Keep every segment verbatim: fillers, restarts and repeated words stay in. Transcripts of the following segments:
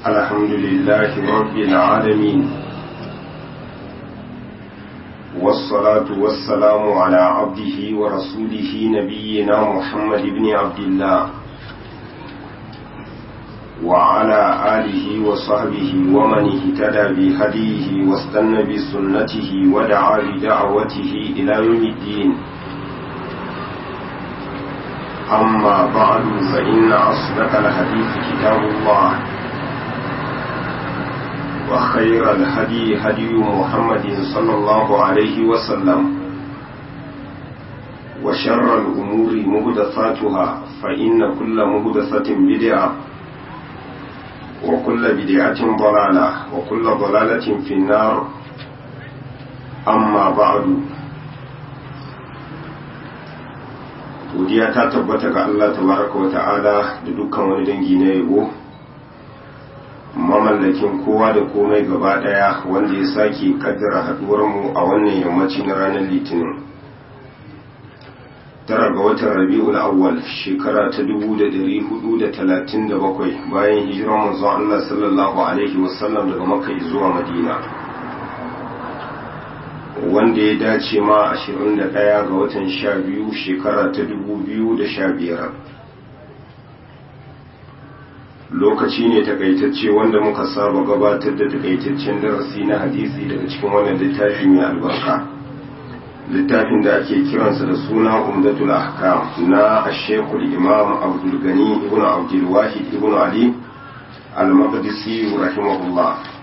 الحمد لله رب العالمين والصلاة والسلام على عبده ورسوله نبينا محمد بن عبد الله وعلى آله وصحبه ومن اهتدى بهديه واستنى بسنته ودعا بدعوته إلى يوم الدين. أما بعد فإن أصدق الحديث كتاب الله وخير الهدي هدي محمد صلى الله عليه وسلم وشر الأمور محدثاتها فإن كل محدثة بدعة وكل بدعة ضلالة وكل ضلالة في النار. أما بعد godiya ta tabbata ga Allah tabaraka wa ta'ala da dukkan wani dangi na yabo, mamallakin kowa da komai gaba daya, wanda ya sake kaddara haduwar mu a wannan yammaci na ranar litinin tara ga watan rabi'ul awwal shekara ta dubu da dari hudu da talatin da bakwai bayan hijirar manzon Allah sallallahu alaihi wasallam daga Makka zuwa Madina, wanda ya dace ma ashirin da ɗaya ga watan sha biyu shekara ta dubu biyu da sha biyar. Lokaci ne takaitacce wanda muka saba gabatar da takaitaccen darasi na hadisi daga cikin wannan littafi mai albarka, littafin da ake kiransa da suna Umdatul Ahkam na Ashekul Imam Abdul Gani ibn Abdul Wahid ibn Ali al-Maqdisi rahimahullah.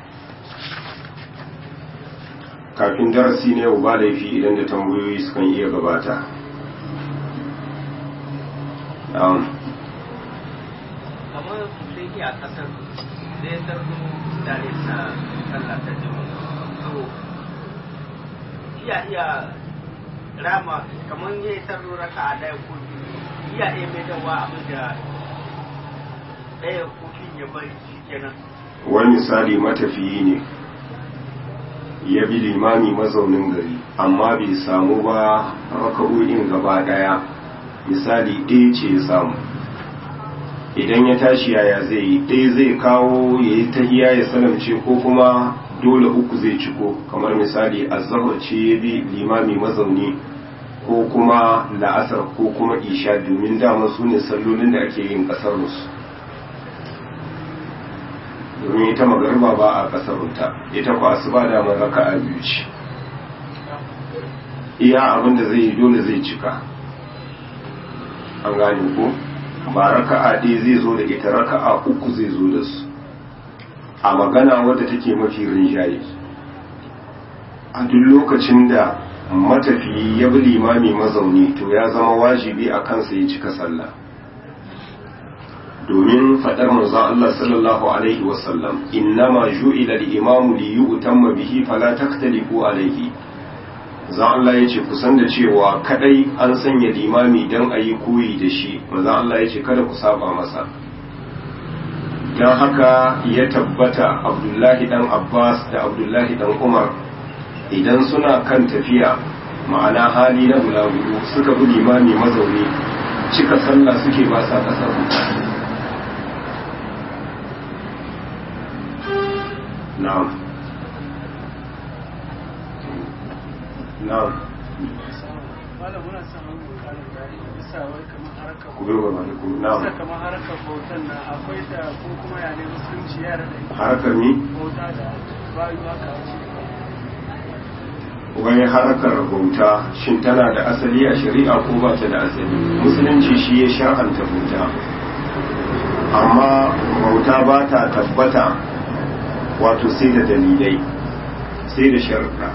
Kafin darasi ne ba laifi idan da tambayoyi sukan iya gabata. kamar sai ke a kasar zai tarzo da nesa sallah ta jama'a, so iya iya rama kamar ya yi tarzo raka a ɗaya ko biyu, iya iya mai dawa abin da ɗaya ko biyu ya bari shi kenan. Wani misali matafiyi ne ya bi limami mazaunin gari amma bai samu ba raka'o'in gaba daya, misali ɗaya ce ya samu, idan ya tashi yaya zai yi? ɗaya zai kawo ya yi tahiya ya salamce ko kuma dole uku zai ciko, kamar misali azhar ce ya bi limami mazauni ko kuma la'asar ko kuma isha, domin dama su ne sallolin da ake yin kasar musu, domin ita magariba ba a kasarunta, ita ku asuba da mai raka'a biyu ce, iya abinda zai yi dole zai cika, an gane ko ba raka'a ɗaya zai zo da ita, raka'a uku zai zo da su, a magana wadda take mafi rinjaye. A duk lokacin da matafiyi ya bi limami mazauni to ya zama wajibi a kansa ya cika sallah, domin faɗar manzon Allah sallallahu alaihi wasallam, innama ju'ila al-imamu li yu'tamma bihi fala taktalifu alaihi. Manzon Allah yace ku san da cewa kadai an sanya limami dan ayi koyi da shi, manzon Allah yace kada ku saba masa. Dan haka ya tabbata Abdullahi dan Abbas da Abdullahi dan Umar idan suna kan tafiya, ma'ana hali na bulaguro, suka bi limami mazauni cika sallah suke ba sa kasar. Na'am. Na'am. Malam muna son mu ƙarin bayani bisa wai kamar harkar Ku bai wa alaikum. Na'am. bisa kamar harkar bautan nan akwai da ko kuma ya ne musulunci ya rada ita Harkar ni? bauta da bayu haka ce. Wani harkar bauta shin tana da asali a shari'a ko ba ta da asali? Musulunci shi ya shar'anta bauta, amma bauta ba ta tabbata wato sai da dalilai, sai da sharuɗa,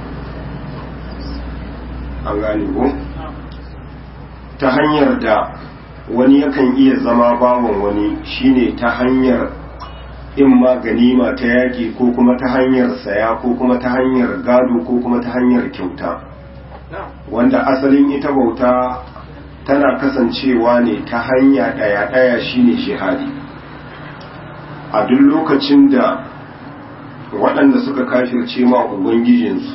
an gane ko? Ta hanyar da wani yakan iya zama bawan wani shine ta hanyar in ma ganima ta yaƙi ko kuma ta hanyar saya ko kuma ta hanyar gado ko kuma ta hanyar kyauta, wanda asalin ita bauta tana kasancewa ne ta hanya ɗaya-ɗaya shine jihadi. A duk lokacin da waɗanda suka kafirce ma ubangijinsu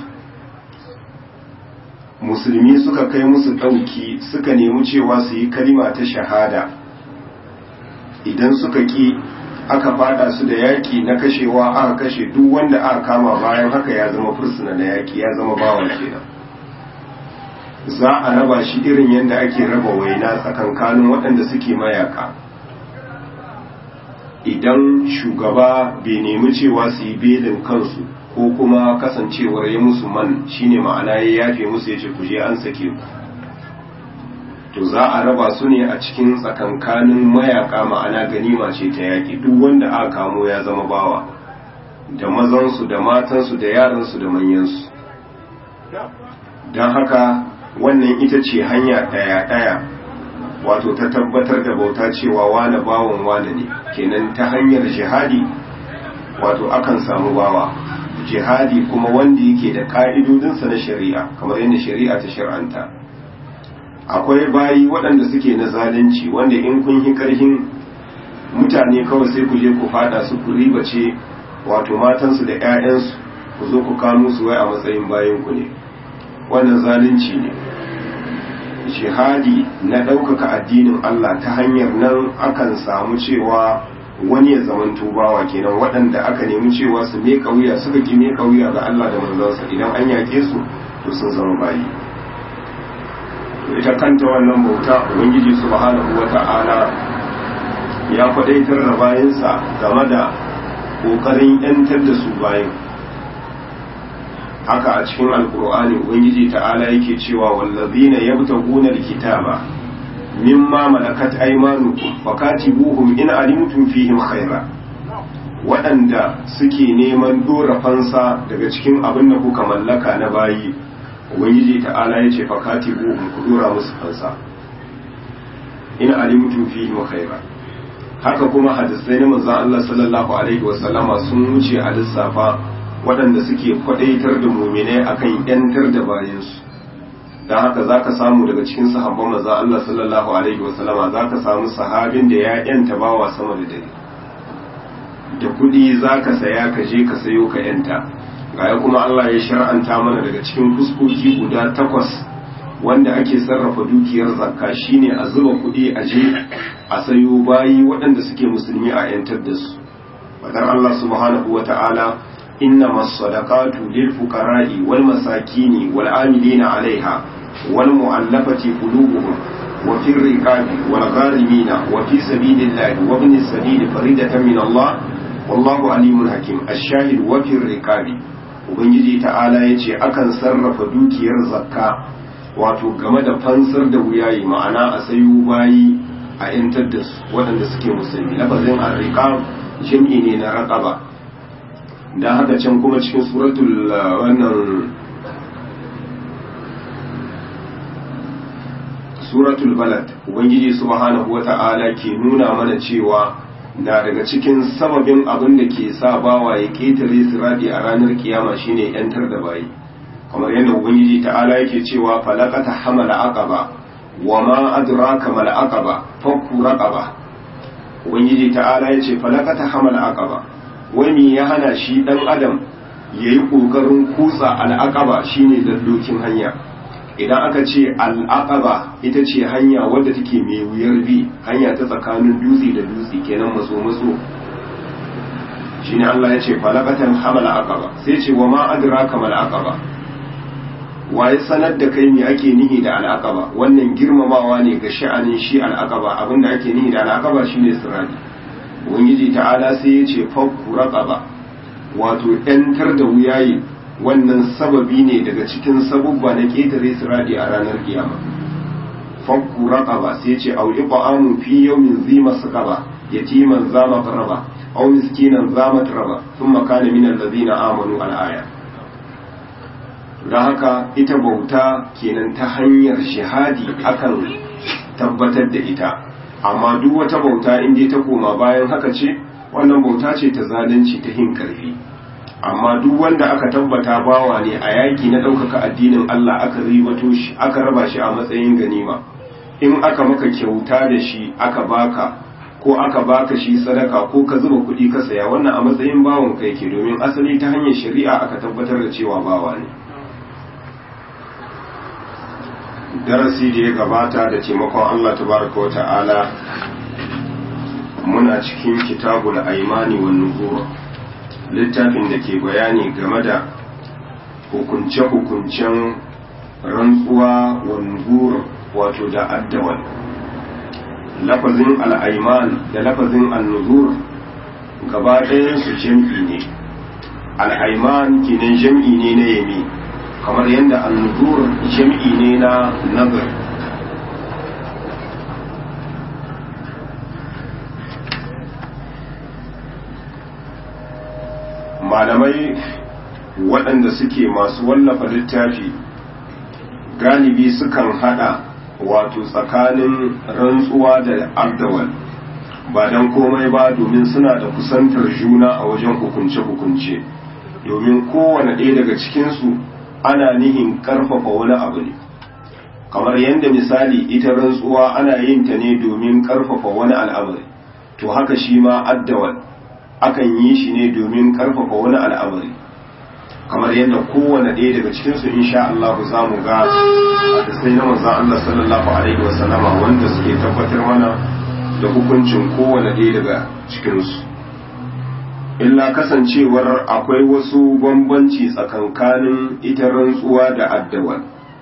musulmi suka kai musu ɗauki, suka nemi cewa su yi kalima ta shahada, idan suka ƙi aka fada su da yaki na kashewa aka kashe duk wanda aka kama bayan haka ya zama fursuna na yaki ya zama bawa kenan za a raba shi irin yadda ake raba waina tsakankanin waɗanda suke mayaka idan shugaba bai nemi cewa su yi belin kansu ko kuma kasancewar ya musu man shine ma'ana ya yafe musu ya ce ku je an sake ku to za a raba su ne a cikin tsakankanin mayaka ma'ana ganima ce ta yaƙi duk wanda aka kamo ya zama bawa da mazansu da matansu da yaransu da manyansu don haka wannan ita ce hanya ɗaya-ɗaya wato ta tabbatar da bauta cewa wane bawan wane ne kenan ta hanyar jihadi wato akan samu bawa jihadi kuma wanda yake da ƙa'idodinsa na shari'a kamar yadda shari'a ta shar'anta akwai bayi waɗanda suke na zalunci wanda in kun yi ƙarfin mutane kawai sai ku je ku fada su ku ribace wato matansu da 'ya'yansu ku zo ku kamo su wai a matsayin bayan ku ne wannan zalunci ne jihadi na ɗaukaka addinin Allah ta hanyar nan akan samu cewa wani ya zaman tubawa kenan waɗanda aka nemi cewa su meka wuya suka ki meka wuya ga Allah da manzansa idan an yake su to sun zama bayi ita kanta wannan bauta ubangiji subhanahu wata'ala ya faɗaitar da bayansa game da ƙoƙarin yantar da su bayan haka a cikin alkur'ani ubangiji ta'ala yake cewa wallazina yabtaguna alkitaba mimma malakat aymanukum fakatibuhum in alimtum fihim khaira waɗanda suke neman dora fansa daga cikin abin da kuka mallaka na bayi ubangiji ta'ala yace fakatibuhum ku dora musu fansa in alimtum fihim khaira haka kuma hadisai na manzon Allah sallallahu alaihi wasallama sun wuce a lissafa waɗanda suke kwadaitar da muminai akan yantar da bayansu don haka za ka samu daga cikin sahabban maza Allah sallallahu alaihi wasallama za ka samu sahabin da ya yanta bawa sama da dare da kuɗi za ka saya ka je ka sayo ka yanta gaya kuma Allah ya shar'anta mana daga cikin fuskoki guda takwas wanda ake sarrafa dukiyar zakka shine a zuba kuɗi a je a sayo bayi waɗanda suke musulmi a yantar da su fadar Allah subhanahu wata'ala إنما الصدقات للفقراء والمساكين والعاملين عليها والمؤلفة قلوبهم وفي الرقاب والغارمين وفي سبيل الله وابن السبيل فريدة من الله والله عليم حكيم الشاهد وفي الرقاب ubangiji ta'ala ya ce akan sarrafa dukiyar zakka wato game da fansar da wuyayi ma'ana a sayo bayi a yantar da su waɗanda suke musulmi lafazin ar-riqab jam'i ne na raqaba da haka can kuma cikin suratul wannan suratul balad ubangiji subhanahu wata'ala ke nuna mana cewa na daga cikin sababin abin da ke sa bawa ya ketare sirati a ranar kiyama shine yantar da bayi kamar yadda ubangiji ta'ala yake cewa falaqata hamala aqaba wama adraka mal aqaba fakku raqaba ubangiji ta'ala yace falaqata hamala aqaba wani ya hana shi dan adam yayi kokarin kutsa al'aqaba shine dallokin hanya idan aka ce al'aqaba ita ce hanya wadda take mai wuyar bi hanya ta tsakanin dutse da dutse kenan maso maso shine Allah ya ce falaqatan hamala aqaba sai ce wa ma adraka mal aqaba waye sanar da kai me ake nihi da al'aqaba wannan girmamawa ne ga sha'anin shi al'aqaba abinda ake nihi da al'aqaba shine sirati ubangiji ta'ala sai ya ce fakku raqaba wato yantar da wuyayi wannan sababi ne daga cikin sabubba na ketare sirati a ranar kiyama fakku raqaba sai ya ce au iqamu fi yawmin zi masqaba yatiman za maqraba aw miskinan za matraba thumma kana min alladhina amanu al-aya da haka ita bauta kenan ta hanyar shahadi akan tabbatar da ita amma duk wata bauta inda ta koma bayan haka ce wannan bauta ce ta zalunci ta hin karfi amma duk wanda aka tabbata bawa ne a yaki na ɗaukaka addinin Allah aka ribato shi aka raba shi a matsayin ganima in aka maka kyauta da shi aka baka ko aka baka shi sadaka ko ka zuba kuɗi ka saya wannan a matsayin bawon ka yake domin asali ta hanyar shari'a aka tabbatar da cewa bawa ne darasi da ya gabata da taimakon Allah tabaraka wa ta'ala muna muna cikin kitabul aimani wan nuzur, littafin da ke bayani game da hukunce-hukuncen rantsuwa wan nuzur wato da addawal. Lafazin al'aiman da lafazin an-nuzur gaba ɗayan su jam'i ne. Al'aiman kenan jam'i ne na yami, kamar yadda an-nuzur jam'i ne na nazar. Malamai waɗanda suke masu wallafa littafi galibi sukan hada wato tsakanin rantsuwa da addawal, ba don komai ba domin suna da kusantar juna a wajen hukunce-hukunce, domin kowane ɗaya daga cikinsu ana nihin ƙarfafa wani abu ne. Kamar yadda misali ita rantsuwa ana yin ta ne domin ƙarfafa wani al'amari, to haka shi ma addawal akan yi shi ne domin ƙarfafa wani al'amari. Kamar yadda kowane ɗaya daga cikinsu insha Allah za mu ga da sai na manzon Allah sallallahu alaihi wasallama wanda suke tabbatar mana da hukuncin kowane ɗaya daga cikinsu. Illa kasancewar akwai wasu bambanci tsakankanin ita rantsuwa da addawal,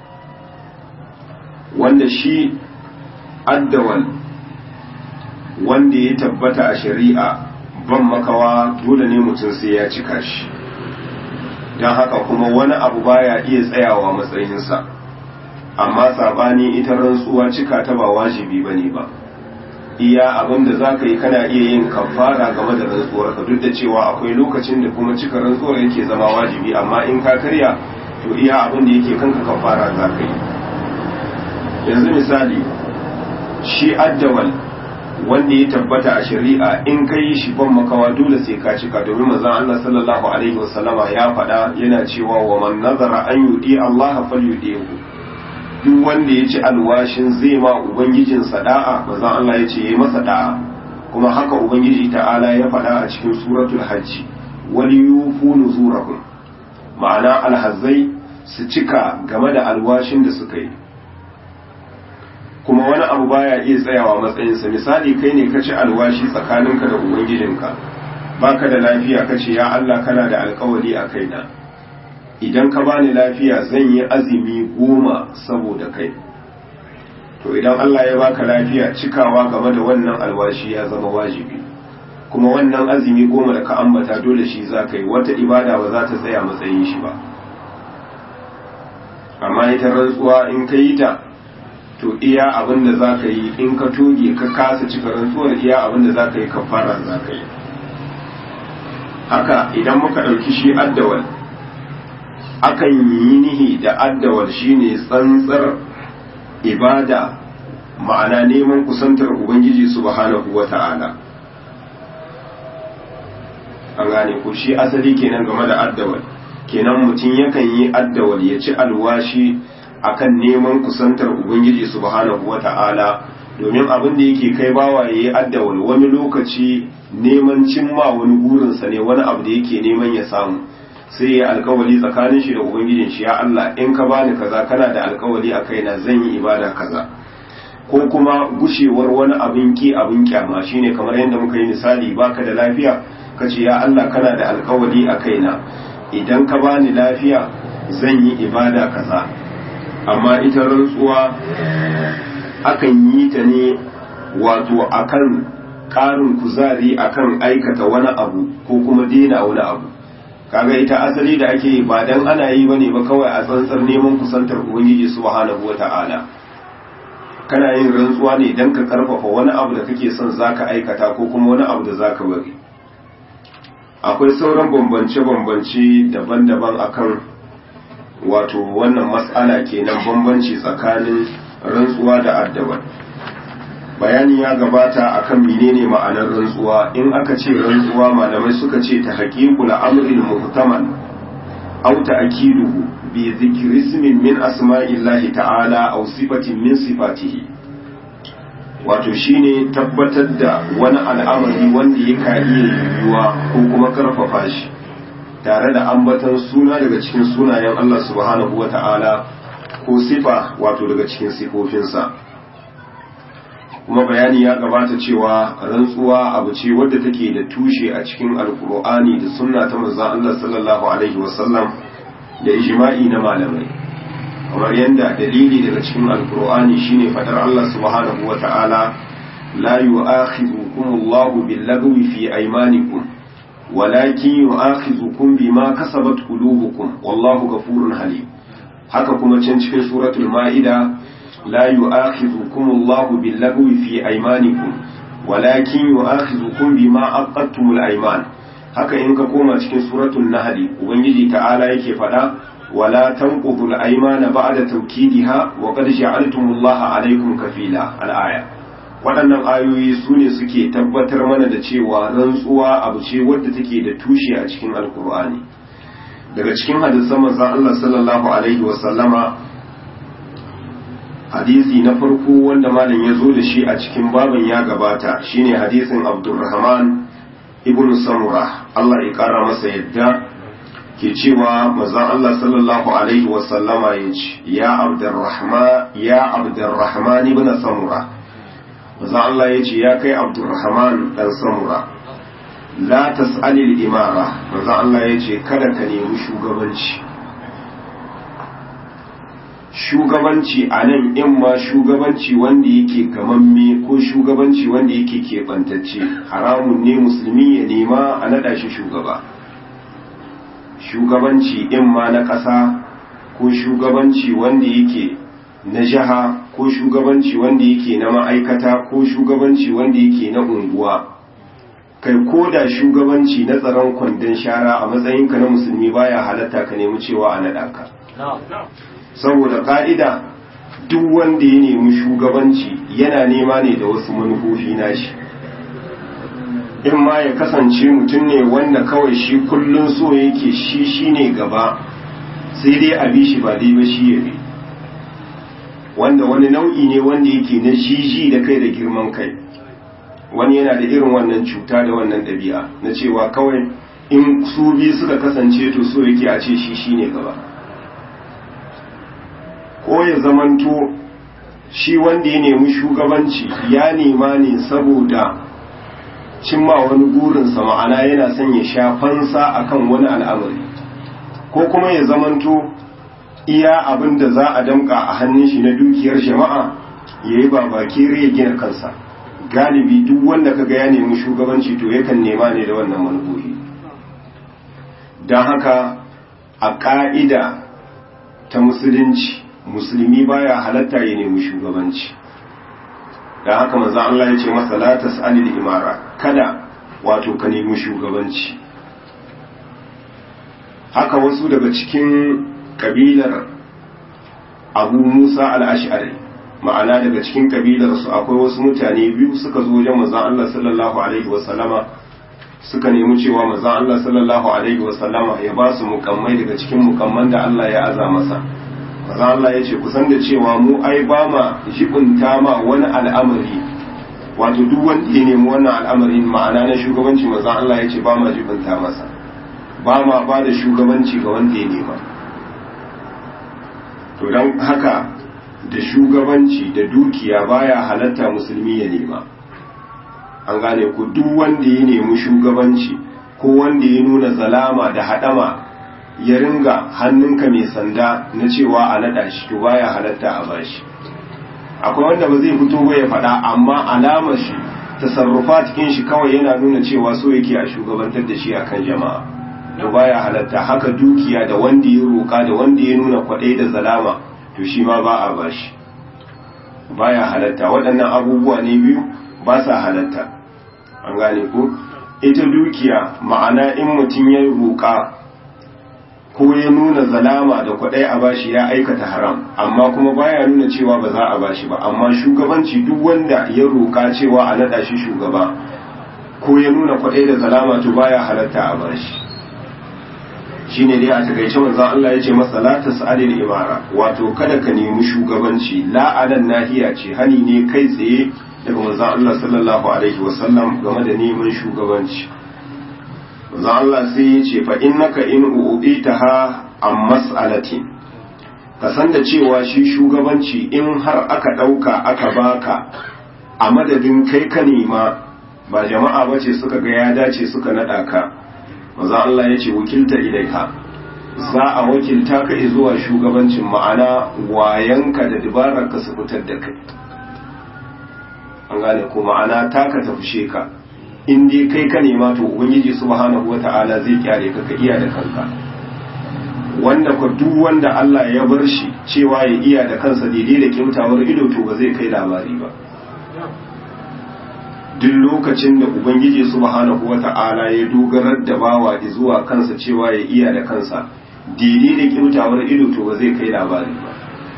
wanda shi addawal wanda ya tabbata a shari'a ban makawa dole ne mutum sai ya cika shi, don haka kuma wani abu baya iya tsayawa matsayinsa. Amma sabani ita rantsuwa cika ta ba wajibi bane ba, iya abin da za ka yi kana iya yin kafara game da rantsuwar ka, duk da cewa akwai lokacin da kuma cika rantsuwar yake zama wajibi, amma in ka karya to iya abin da yake kanka kafara za ka yi. Yanzu misali shi addawal wanda ya tabbata a shari'a in ka yi shi ban makawa dole sai ka cika, domin manzon Allah sallallahu alaihi wasallama ya faɗa yana cewa wa man nazara an yudi Allah falyudihu, duk wanda ya ci alwashin zai ma ubangijin da'a manzon Allah ya ce yayi masa da'a. Kuma haka ubangiji ta'ala ya faɗa a cikin suratul hajj, wal yufu nuzurahum, ma'ana alhazzai su cika game da alwashin da suka yi. Kuma wani abu baya iya tsayawa matsayinsa. Misali kai ne ka ci alwashi tsakaninka da ubangijinka, baka da lafiya ka ce ya Allah kana da alkawari a kaina, idan ka bani lafiya zan yi azumi goma saboda kai. To idan Allah ya baka lafiya, cikawa game da wannan alwashi ya zama wajibi, kuma wannan azumi goma da ka ambata dole shi za ka yi, wata ibada ba za ta tsaya matsayin shi ba. Amma ita rantsuwa in ka yi ta, to iya abin da za ka yi in ka toge ka kasa cika rantsuwar, iya abin da za ka yi kafara za ka yi. Haka idan muka ɗauki shi addawal, akan yi nihi da addawal shine tsantsar ibada, ma'ana neman kusantar Ubangiji subhanahu wa ta'ala. An gane ku, shi asali kenan game da addawal, kenan mutum yakan yi addawal ya ci alwashi akan neman kusantar Ubangiji subhanahu wata'ala, domin abin da yake kai bawa yayi addawal wani lokaci neman cimma wani burinsa ne, wani abu da yake neman ya samu, sai ya alkawali tsakanin shi da Ubangijin shi, ya Allah in ka bani kaza kana da alkawali a kaina zan yi ibada kaza. Ko kuma gushewar wani abin ki abin kyama, shine kamar yadda muka yi misali, baka da lafiya kace ya Allah kana da alkawali a kaina, idan ka bani lafiya zan yi ibada kaza. Amma ita rantsuwa akan yi ta ne wato akan ƙarin kuzari akan aikata wani abu ko kuma dena wani abu. Kaga ita asali da ake yi ba dan ana yi bane ba kawai a tsantsar neman kusantar Ubangiji subhanahu wata'ala. Kana yin rantsuwa ne dan ka karfafa wani abu da kake son zaka aikata ko kuma wani abu da zaka bari. Akwai sauran bambance-bambance daban-daban akan wato wannan mas'ala kenan, bambanci tsakanin rantsuwa da addawal. Bayani ya gabata akan menene ma'anar rantsuwa. In aka ce rantsuwa, malamai suka ce ta haqiqul amril muhtamal aw ta'kiduhu bi dhikri ismin min asma'illahi ta'ala aw sifatin min sifatihi. Wato shine tabbatar da wani al'amari wanda yake iya yiwuwa ko kuma karfafa shi tare da ambatan suna daga cikin sunayen Allah subhanahu wa ta'ala ko sifa wato daga cikin sifofinsa. kuma bayani ya gabata cewa rantsuwa abu ce wadda take da tushe a cikin alkur'ani da sunna ta manzon Allah sallallahu alaihi wasallam da ijma'i na malamai kamar yadda dalili daga cikin alkur'ani shine fadar Allah subhanahu wata'ala la yu'akhidhukum Allahu bil-lagwi fi aymanikum walakin yu'akhidhukum bima kasabat qulubukum wallahu ghafurun halim. haka kuma can cikin suratul ma'ida la yu'akhidhukum Allahu bil-lagwi fi aymanikum walakin yu'akhidhukum bima aqadtumul ayman. haka in ka koma cikin suratul nahl ubangiji ta'ala yake fada wala tanqudul aymana ba'da tawkidiha wa qad ja'altumullaha alaykum kafila al-aya. waɗannan ayoyi su ne suke tabbatar mana da cewa rantsuwa abu ce wadda take da tushe a cikin alkur'ani. daga cikin hadisan manzon Allah sallallahu alaihi wa sallama hadisi na farko wanda malam ya zo da shi a cikin babin ya gabata shine hadisin Abdurrahman ibn Samura Allah ya kara masa yadda ke cewa manzon Allah sallallahu alaihi wa sallama yace ya Abdurrahman ya Abdurrahman ibn Samura manzon Allah yace ya kai Abdurrahman dan Samura la tas'alil imara manzon Allah yace kada ka nemi shugabanci shugabanci a nan in ma shugabanci wanda yake gamamme ko shugabanci wanda yake keɓantacce haramun ne musulmi ya nema a naɗa shi shugaba. Shugabanci in ma na ƙasa ko shugabanci wanda yake na jiha ko shugabanci wanda yake na ma'aikata ko shugabanci wanda yake na unguwa kai ko da shugabanci na tsaron kwandon shara a matsayinka na musulmi baya halatta ka nemi cewa a naɗa ka. saboda ƙa'ida duk wanda ya nemi shugabanci yana nema ne da wasu manufofi nashi in ma ya kasance mutum ne wanda kawai shi kullum so yake shi shine gaba sai dai a bi shi ba dai ba shi ya bi wanda wani nau'i ne wanda yake na jiji da kai da girman kai wani yana da irin wannan cuta da wannan ɗabi'a na cewa kawai in su bi suka kasance to so yake a ce shi shine gaba ko ya zamanto shi wanda ya nemi shugabanci ya nema ne saboda cimma wani burinsa ma'ana yana son ya sha fansa akan wani al'amari ko kuma ya zamanto iya abin da za a damka a hannun shi na dukiyar jama'a ya yi babakere ya gina kansa galibi duk wanda kaga ya nemi shugabanci to yakan nema ne da wannan manufofi don haka a ƙa'ida ta musulunci musulmi baya halatta ya nemi shugabanci da haka manzo Allah ya ce masa la tas'alil imara kada wato ka nemi shugabanci. Haka wasu daga cikin kabilar Abu Musa al-Ash'ari ma'ana daga cikin kabilar su akwai wasu mutane biyu suka zo wajen manzo Allah sallallahu alaihi wasallama suka nemi cewa manzo Allah sallallahu alaihi wasallama ya ba su mukammai daga cikin mukamman da Allah ya aza masa. Maza Allah ya ce kusan da cewa mu ai ba ma jibinta ma wani al'amari wato duk wanda ya nemi wannan al'amarin ma'ana na shugabanci maza Allah ya ce ba ma jibinta masa ba ma ba da shugabanci ga wanda ya nema. To don haka da shugabanci da dukiya baya halatta musulmi ya nema an gane ku duk wanda ya nemi shugabanci ko wanda ya nuna zalama da haɗama ya ringa hannunka mai sanda na cewa a naɗa shi to baya halatta a bashi. Akwai wanda ba zai fito ba ya faɗa amma alamar shi tasarrufa cikin shi kawai yana nuna cewa so yake a shugabantar da shi akan jama'a to baya halatta. Haka dukiya da wanda ya roƙa da wanda ya nuna kwaɗai da zalama to shi ma ba a bashi baya halatta. Waɗannan abubuwa ne biyu ba sa halatta an gane ko. Ita dukiya ma'ana in mutum ya roƙa ko ya nuna zalama da kwaɗai a bashi ya aikata haram amma kuma baya nuna cewa ba za a bashi ba. Amma shugabanci duk wanda ya roƙa cewa a naɗa shi shugaba ko ya nuna kwaɗai da zalama to baya halatta a bashi. Shine dai a takaice manzon Allah ya ce masa la tas'alil imara wato kada ka nemi shugabanci. la'anan nahiya ce hani ne kai tsaye daga manzon Allah sallallahu alaihi wasallam game da neman shugabanci. manzon Allah sai ya ce fa innaka in u'itaha am mas'alatin ka san da cewa shi shugabanci in har aka dauka aka baka a madadin kai ka nema ba jama'a bace suka ga ya dace suka nada ka manzo Allah ya ce wakilta ilaika za a wakilta ka zuwa shugabancin, ma'ana wayanka da dabararka su fitar da kai an gane ko ma'ana taka ta fushe ka in dai kai ka nema to ubangiji subhanahu wata'ala zai kyare ka ka iya da kanka. Wanda ko duk wanda Allah ya bar shi cewa ya iya da kansa daidai da kimtawar ido to ba zai kai labari ba. Duk lokacin da ubangiji subhanahu wata'ala ya dogarar da bawa zuwa kansa cewa ya iya da kansa daidai da kimtawar ido to ba zai kai labari ba.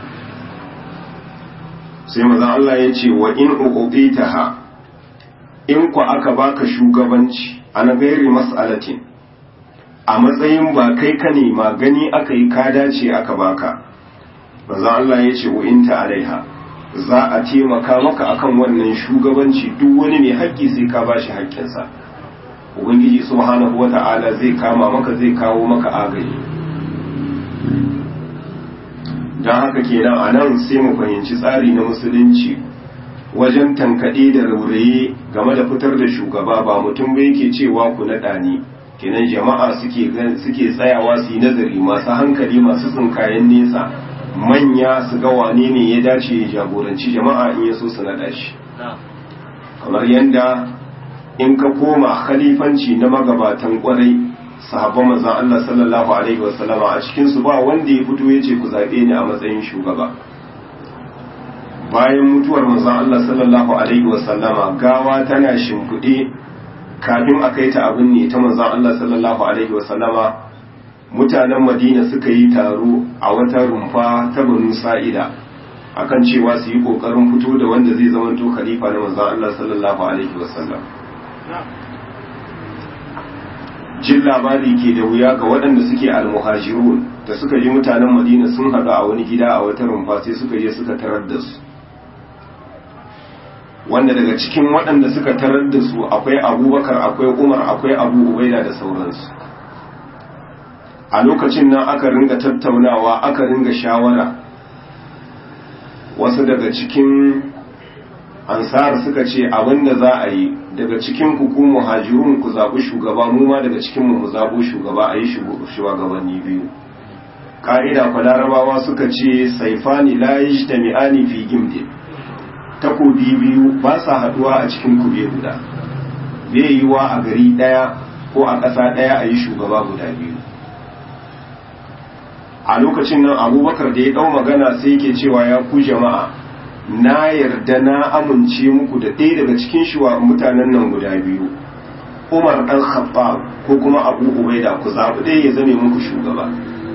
Sai manzon Allah ya ce wa in uqitaha, in ku aka baka shugabanci ana gairi mas'alatin, a matsayin ba kai ka nema gani aka yi ka dace aka baka, manzon Allah ya ce wa in ta alaiha, za a taimaka maka akan wannan shugabanci, duk wani mai haƙƙi sai ka bashi haƙƙinsa. Ubangiji subhanahu wata'ala zai kama maka, zai kawo maka agaji. don haka kenan a nan sai mu fahimci tsari na musulunci wajen tankaɗe da rauraye game da fitar da shugaba, ba mutum ba yake cewa ku naɗa ni. Kenan jama'a suke suke tsayawa su yi nazari, masu hankali masu tsinkayen nesa manya su ga wane ne ya dace ya jagoranci jama'a in ya so su naɗa shi. Kamar yadda in ka koma khalifanci na magabatan kwarai sahabban manzon Allah sallallahu alaihi wasallama, a cikin su ba wanda ya fito yace ku zabe ni a matsayin shugaba. Bayan mutuwar manzon Allah sallallahu alaihi wasallama, gawa tana shimfiɗe kafin a kai ta abin ne ta manzon Allah sallallahu alaihi wasallama, mutanen Madina suka yi taro a wata rumfa ta Banu Sa'ida akan cewa su yi kokarin fito da wanda zai zama to khalifa na manzon Allah sallallahu alaihi wasallam. Jin labari ke da wuya ga waɗanda suke almuhajirun da suka ji mutanen Madina sun haɗu a wani gida a wata rumfa, sai suka je suka tarar da su. Wanda daga cikin waɗanda suka tarar da su akwai Abubakar, akwai Umar, akwai Abu Ubaida da sauransu. A lokacin nan aka ringa tattaunawa, aka ringa shawara. Wasu daga cikin ansar suka ce abinda za a yi, daga cikin ku ku muhajirun ku zaɓi shugaba, mu ma daga cikin mu zaɓo shugaba, a yi shugabanni biyu. Ka'ida kwa larabawa suka ce saifani la yajtami'ani fi gimdi, takobi biyu ba sa haduwa a cikin kube guda. Bai yiwa a gari daya ko a ƙasa daya a yi shugaba guda biyu. A lokacin nan Abubakar da ya dau magana sai yake cewa ya ku jama'a, na yarda na amince muku da ɗaya daga cikin shi wa mutanen nan guda biyu, Umar ɗan Khattab ko kuma Abu Ubaida, ku zaɓi ɗaya ya zame muku shugaba.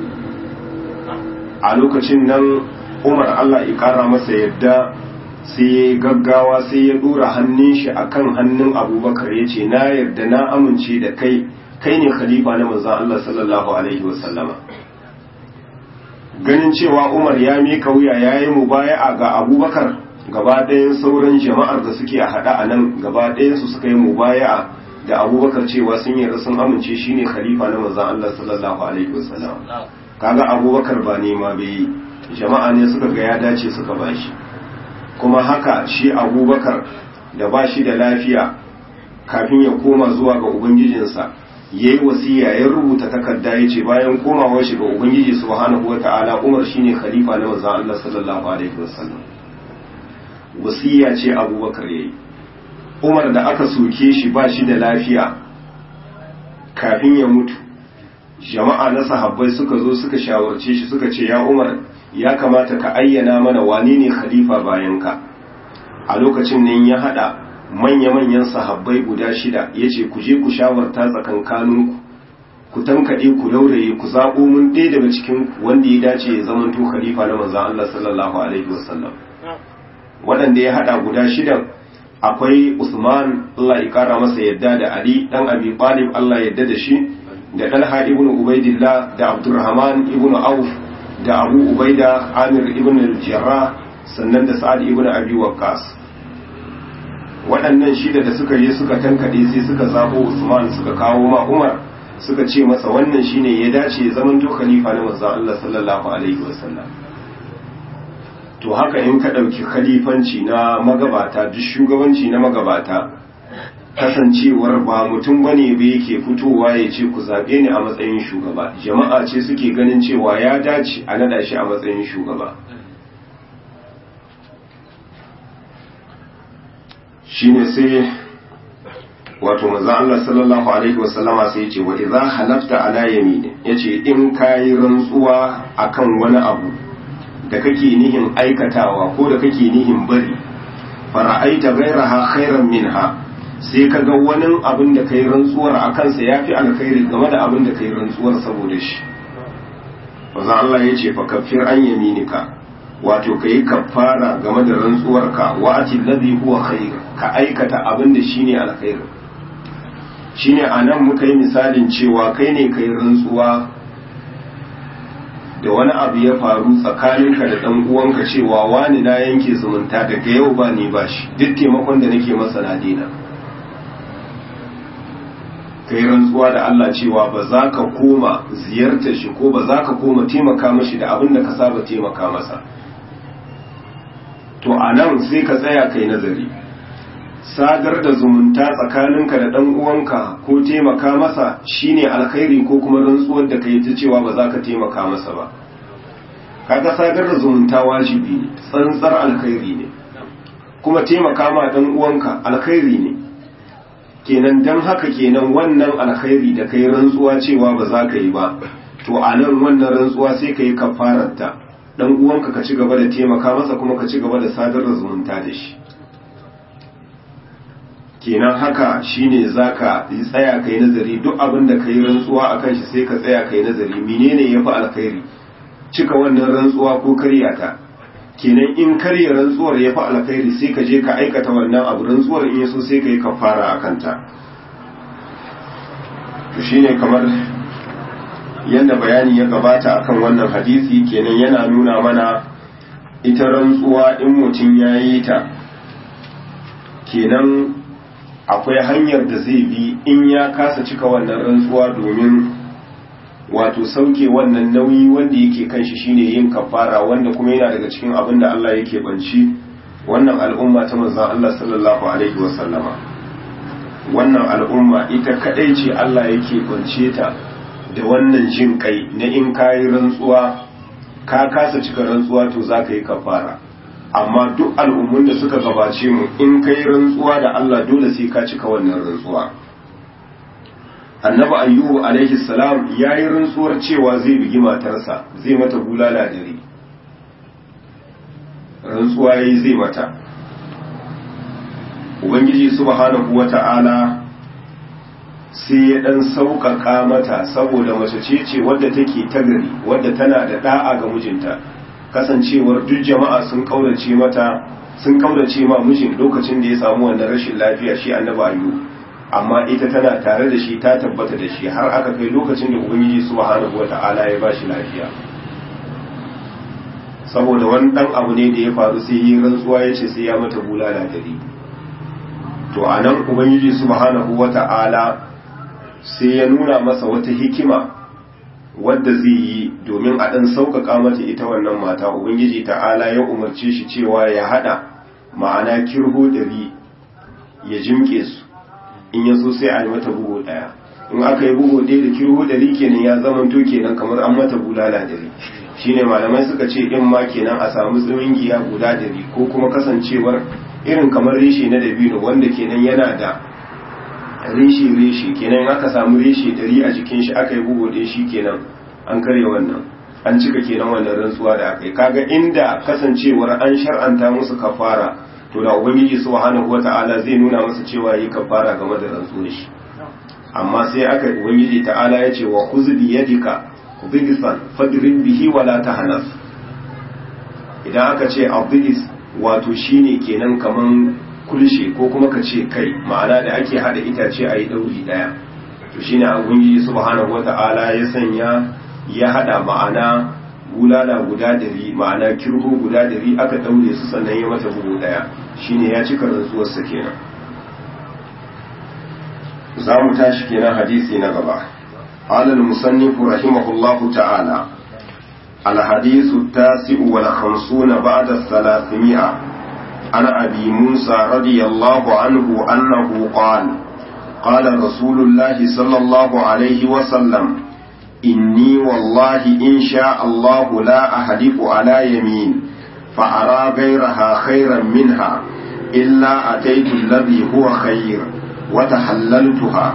A lokacin nan Umar Allah ya ƙara masa yadda sai ya gaggawa sai ya ɗora hannun shi akan hannun Abubakar, ya ce na yarda na amince da kai, kai ne khalifa na manzon Allah sallallahu alaihi wasallama. Ganin cewa Umar ya mika wuya ya yi mubaya'a ga Abubakar, gaba ɗayan sauran jama'ar da suke a haɗa a nan gaba ɗayansu suka yi mubaya'a da Abubakar cewa sun yarda sun amince shi ne khalifa na manzon Allah sallallahu alaihi wasallam. Kaga Abubakar ba nema bai, jama'a ne suka ga ya dace suka bashi. Kuma haka shi Abubakar da ba shi da lafiya, kafin ya koma zuwa ga ubangijinsa ya yi wasiya, ya rubuta takarda ya ce bayan komawar shi ga ubangiji subhanahu wata'ala Umar shine khalifa na manzon Allah sallallahu alaihi wasallam. Wasiya ce Abubakar yayi. Umar da aka soke shi ba shi da lafiya kafin ya mutu, jama'a na sahabbai suka zo suka shawarce shi suka ce ya Umar, ya kamata ka ayyana mana wane ne khalifa bayan ka. A lokacin nan ya hada manya-manyan sahabbai guda shida, ya ce ku je ku shawarta tsakankaninku, ku tankaɗe ku lauraye ku zaɓo mun ɗaya daga cikin wanda ya dace ya zamanto khalifa na manzon Allah sallallahu alaihi wasallam. Waɗanda ya haɗa guda shidan akwai Usman Allah ya kara masa yadda, da Ali dan Abi Talib Allah yadda da shi, da Talha ibn Ubaidillah, da Abdurrahman ibn Auf, da Abu Ubaida Amir ibn al-Jarrah, sannan da Sa'ad ibn Abi Waqqas. Waɗannan shida da suka je suka tankade sai suka zabo Usman suka kawo ma Umar, suka ce masa wannan shine ya dace ya zama to khalifa na manzon Allah sallallahu alaihi wasallam. to haka in ka ɗauki khalifanci na magabata duk shugabanci na magabata kasancewar ba mutum bane ba yake fitowa ya ce ku zaɓe ni a matsayin shugaba, jama'a ce suke ganin cewa ya dace a naɗa shi a matsayin shugaba. shine sai wato manzo Allah sallallahu alaihi wasallama sai ya ce wa idza halafta ala yamin, yace in kayi rantsuwa akan wani abu da kake nihin aikatawa ko da kake nihin bari, fara'aita ghayraha khairan minha, sai kaga wani abin da kai rantsuwar akan sa yafi alkhairi game da abin da kai rantsuwar saboda shi, manzo Allah yace fa kaffir an yaminika, wato kai kaffara game da rantsuwarka, wa atil ladhi huwa khair, ka aikata abin da shine alkhairi. shine anan muka yi misalin cewa kai ne kai rantsuwa da wani abu ya faru tsakaninka da dan uwanka cewa wani na yanke zumunta daga yau ba ni ba shi, duk taimakon da nake masa na dina. kai rantsuwa da Allah cewa ba za ka koma ziyartar shi ko ba za ka koma taimaka mashi da abin da ka saba taimaka masa. to anan sai ka tsaya kai nazari, sadar da zumunta tsakaninka da dan uwanka ko taimaka masa shine alkhairi ko kuma rantsuwar da kai ta cewa ba za ka taimaka masa ba. kaga sadar da zumunta wajibi ne, tsantsar alkhairi ne, kuma taimaka ma dan uwanka alkhairi ne. kenan dan haka kenan wannan alkhairi da kai rantsuwa cewa ba za ka yi ba, to anan wannan rantsuwa sai ka yi kafararta, dan uwanka ka ci gaba da taimaka masa kuma ka ci gaba da sadar da zumunta da shi. kenan haka shine zaka yi tsaya kai nazari, duk abin da kai rantsuwa akan shi sai ka tsaya kai nazari menene yafi alkhairi, cika wannan rantsuwa ko karya ta. kenan in karya rantsuwar yafi alkhairi sai ka je ka aikata wannan abu, rantsuwar in yaso sai ka yi kafara akan ta. to shine kamar yanda bayani ya gabata akan wannan hadisi, kenan yana nuna mana ita rantsuwa in mutum yayi ta, kenan akwai hanyar da zai bi in ya kasa cika wannan rantsuwa domin wato sauke wannan nauyi wanda yake kan shi shine yin kafara, wanda kuma yana daga cikin abin da Allah yake banci wannan al'umma ta manzon Allah sallallahu alaihi wasallama. wannan al'umma ita kadai ce Allah yake bance ta da wannan jin kai na in kayi rantsuwa ka kasa cika rantsuwa to zaka yi kafara. amma duk al'ummun da suka gabace mu in kai rantsuwa da Allah dole sai ka cika wannan rantsuwa. annabi ayyubu alaihi salam yayi rantsuwar cewa zai bigi matarsa, zai mata bulala dare, rantsuwa yayi zai mata. ubangiji subhanahu wata'ala sai ya dan sauƙaƙa mata saboda mace ce ce wadda take ta gari, wadda tana da da'a ga mijinta, kasancewar duk jama'a sun kaurace mata, sun kaurace ma mijin lokacin da ya samu wannan rashin lafiya shi annabi ayyub, amma ita tana tare da shi, ta tabbata da shi har aka kai lokacin da ubangiji subhanahu wata'ala ya bashi lafiya. saboda wani dan abu ne da ya faru sai yi rantsuwa ya ce sai ya mata bulala dari. to anan ubangiji subhanahu wata'ala sai ya nuna masa wata hikima wadda zai yi domin a ɗan sauƙaƙa mata ita wannan mata. ubangiji ta'ala ya umarce shi cewa ya haɗa ma'ana kirho ɗari ya jimƙe su, in ya so sai a yi mata bugu ɗaya. in aka yi bugu ɗaya da kirho ɗari kenan ya zamanto kenan kamar an mata bulala ɗari. shine malamai suka ce in ma kenan a samu tsimingiya guda ɗari, ko kuma kasancewar irin kamar reshe na dabino wanda kenan yana da reshe reshe, kenan aka samu reshe ɗari a jikin shi aka yi bugu ɗaya shi kenan an karya wannan, an cika kenan wannan rantsuwa da aka yi. kaga inda kasancewar an shar'anta musu kafara, to da ubangiji subhanahu wata'ala zai nuna masa cewa yi kafara game da rantsuwar shi. amma sai aka ubangiji ta'ala ya ce wa khudh bi yadika dhigsan fadrib bihi wa la tahnas. idan aka ce abdis wato shine kenan kaman kulshe ko kuma ka ce kai, ma'ana da ake hada itace a yi dauri daya. to shine ubangiji subhanahu wata'ala ya sanya ya hada ma'ana bulala guda dari, ma'ana kirho guda dari aka daure su sannan ya mata bugu daya, shine ya cika rantsuwar sa kenan. za mu tashi kenan hadisi na gaba. qala al-musannif rahimahullahu ta'ala الحديث التاسع والخمسون بعد الثلاثمائة عن أبي موسى رضي الله عنه أنه قال قال رسول الله صلى الله عليه وسلم إني والله إن شاء الله لا أحلف على يمين فأرى غيرها خيرا منها إلا أتيت الذي هو خير وتحللتها.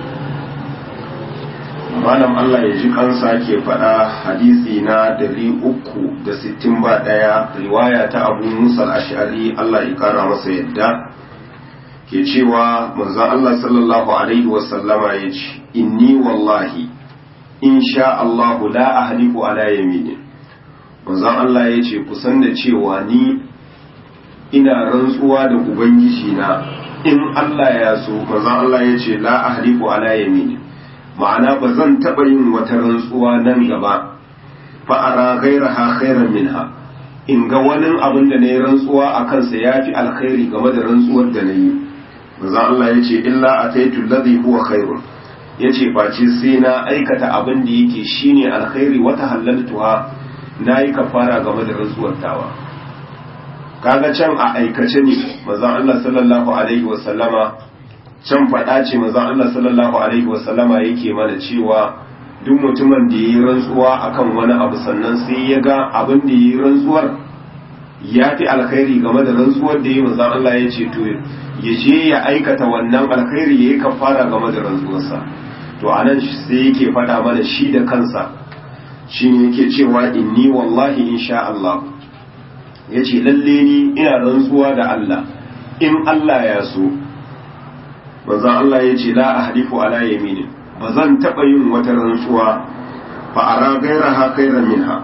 malam Allah ya ji kansa ke faɗa hadisi na dari uku da sittin ba ɗaya riwaya ta Abu Musa al-Ash'ari Allah ya kara masa yadda ke cewa manzon Allah sallallahu alaihi wasallama ya ce inni wallahi in sha Allah la ahliku ala yamini. manzon Allah ya ce kusan da cewa ni ina rantsuwa da ubangiji na in Allah ya so. manzon Allah ya ce la ahliku ala yamini, ma'ana ba zan taɓa yin wata rantsuwa nan gaba fa'ara gairaha khairan minha, in ga wani abin da na yi rantsuwa a kansa ya fi alkhairi game da rantsuwar da na yi. manzon Allah ya ce illa ataitu alladhi huwa khairun, ya ce face sai na aikata abin da yake shine alkhairi wata halaltuha, na yi kafara game da rantsuwar tawa. kaga can a aikace ne manzon Allah sallallahu alaihi wasallama can faɗa ce manzon Allah sallallahu alaihi wasallama yake mana cewa duk mutumin da yi rantsuwa akan wani abu sannan sai ya ga abin da yi rantsuwar ya fi alkhairi game da rantsuwar da yi, manzon Allah ya ce to ya je ya aikata wannan alkhairi ya yi kafara game da rantsuwarsa. to anan sai yake faɗa mana shi da kansa shine yake cewa inni wallahi insha Allah, yace lalle ni ina rantsuwa da Allah in Allah ya so. manzon Allah ya ce la ahlifu ala yaminin, ba zan taɓa yin wata rantsuwa fa ara gairaha khairan minha,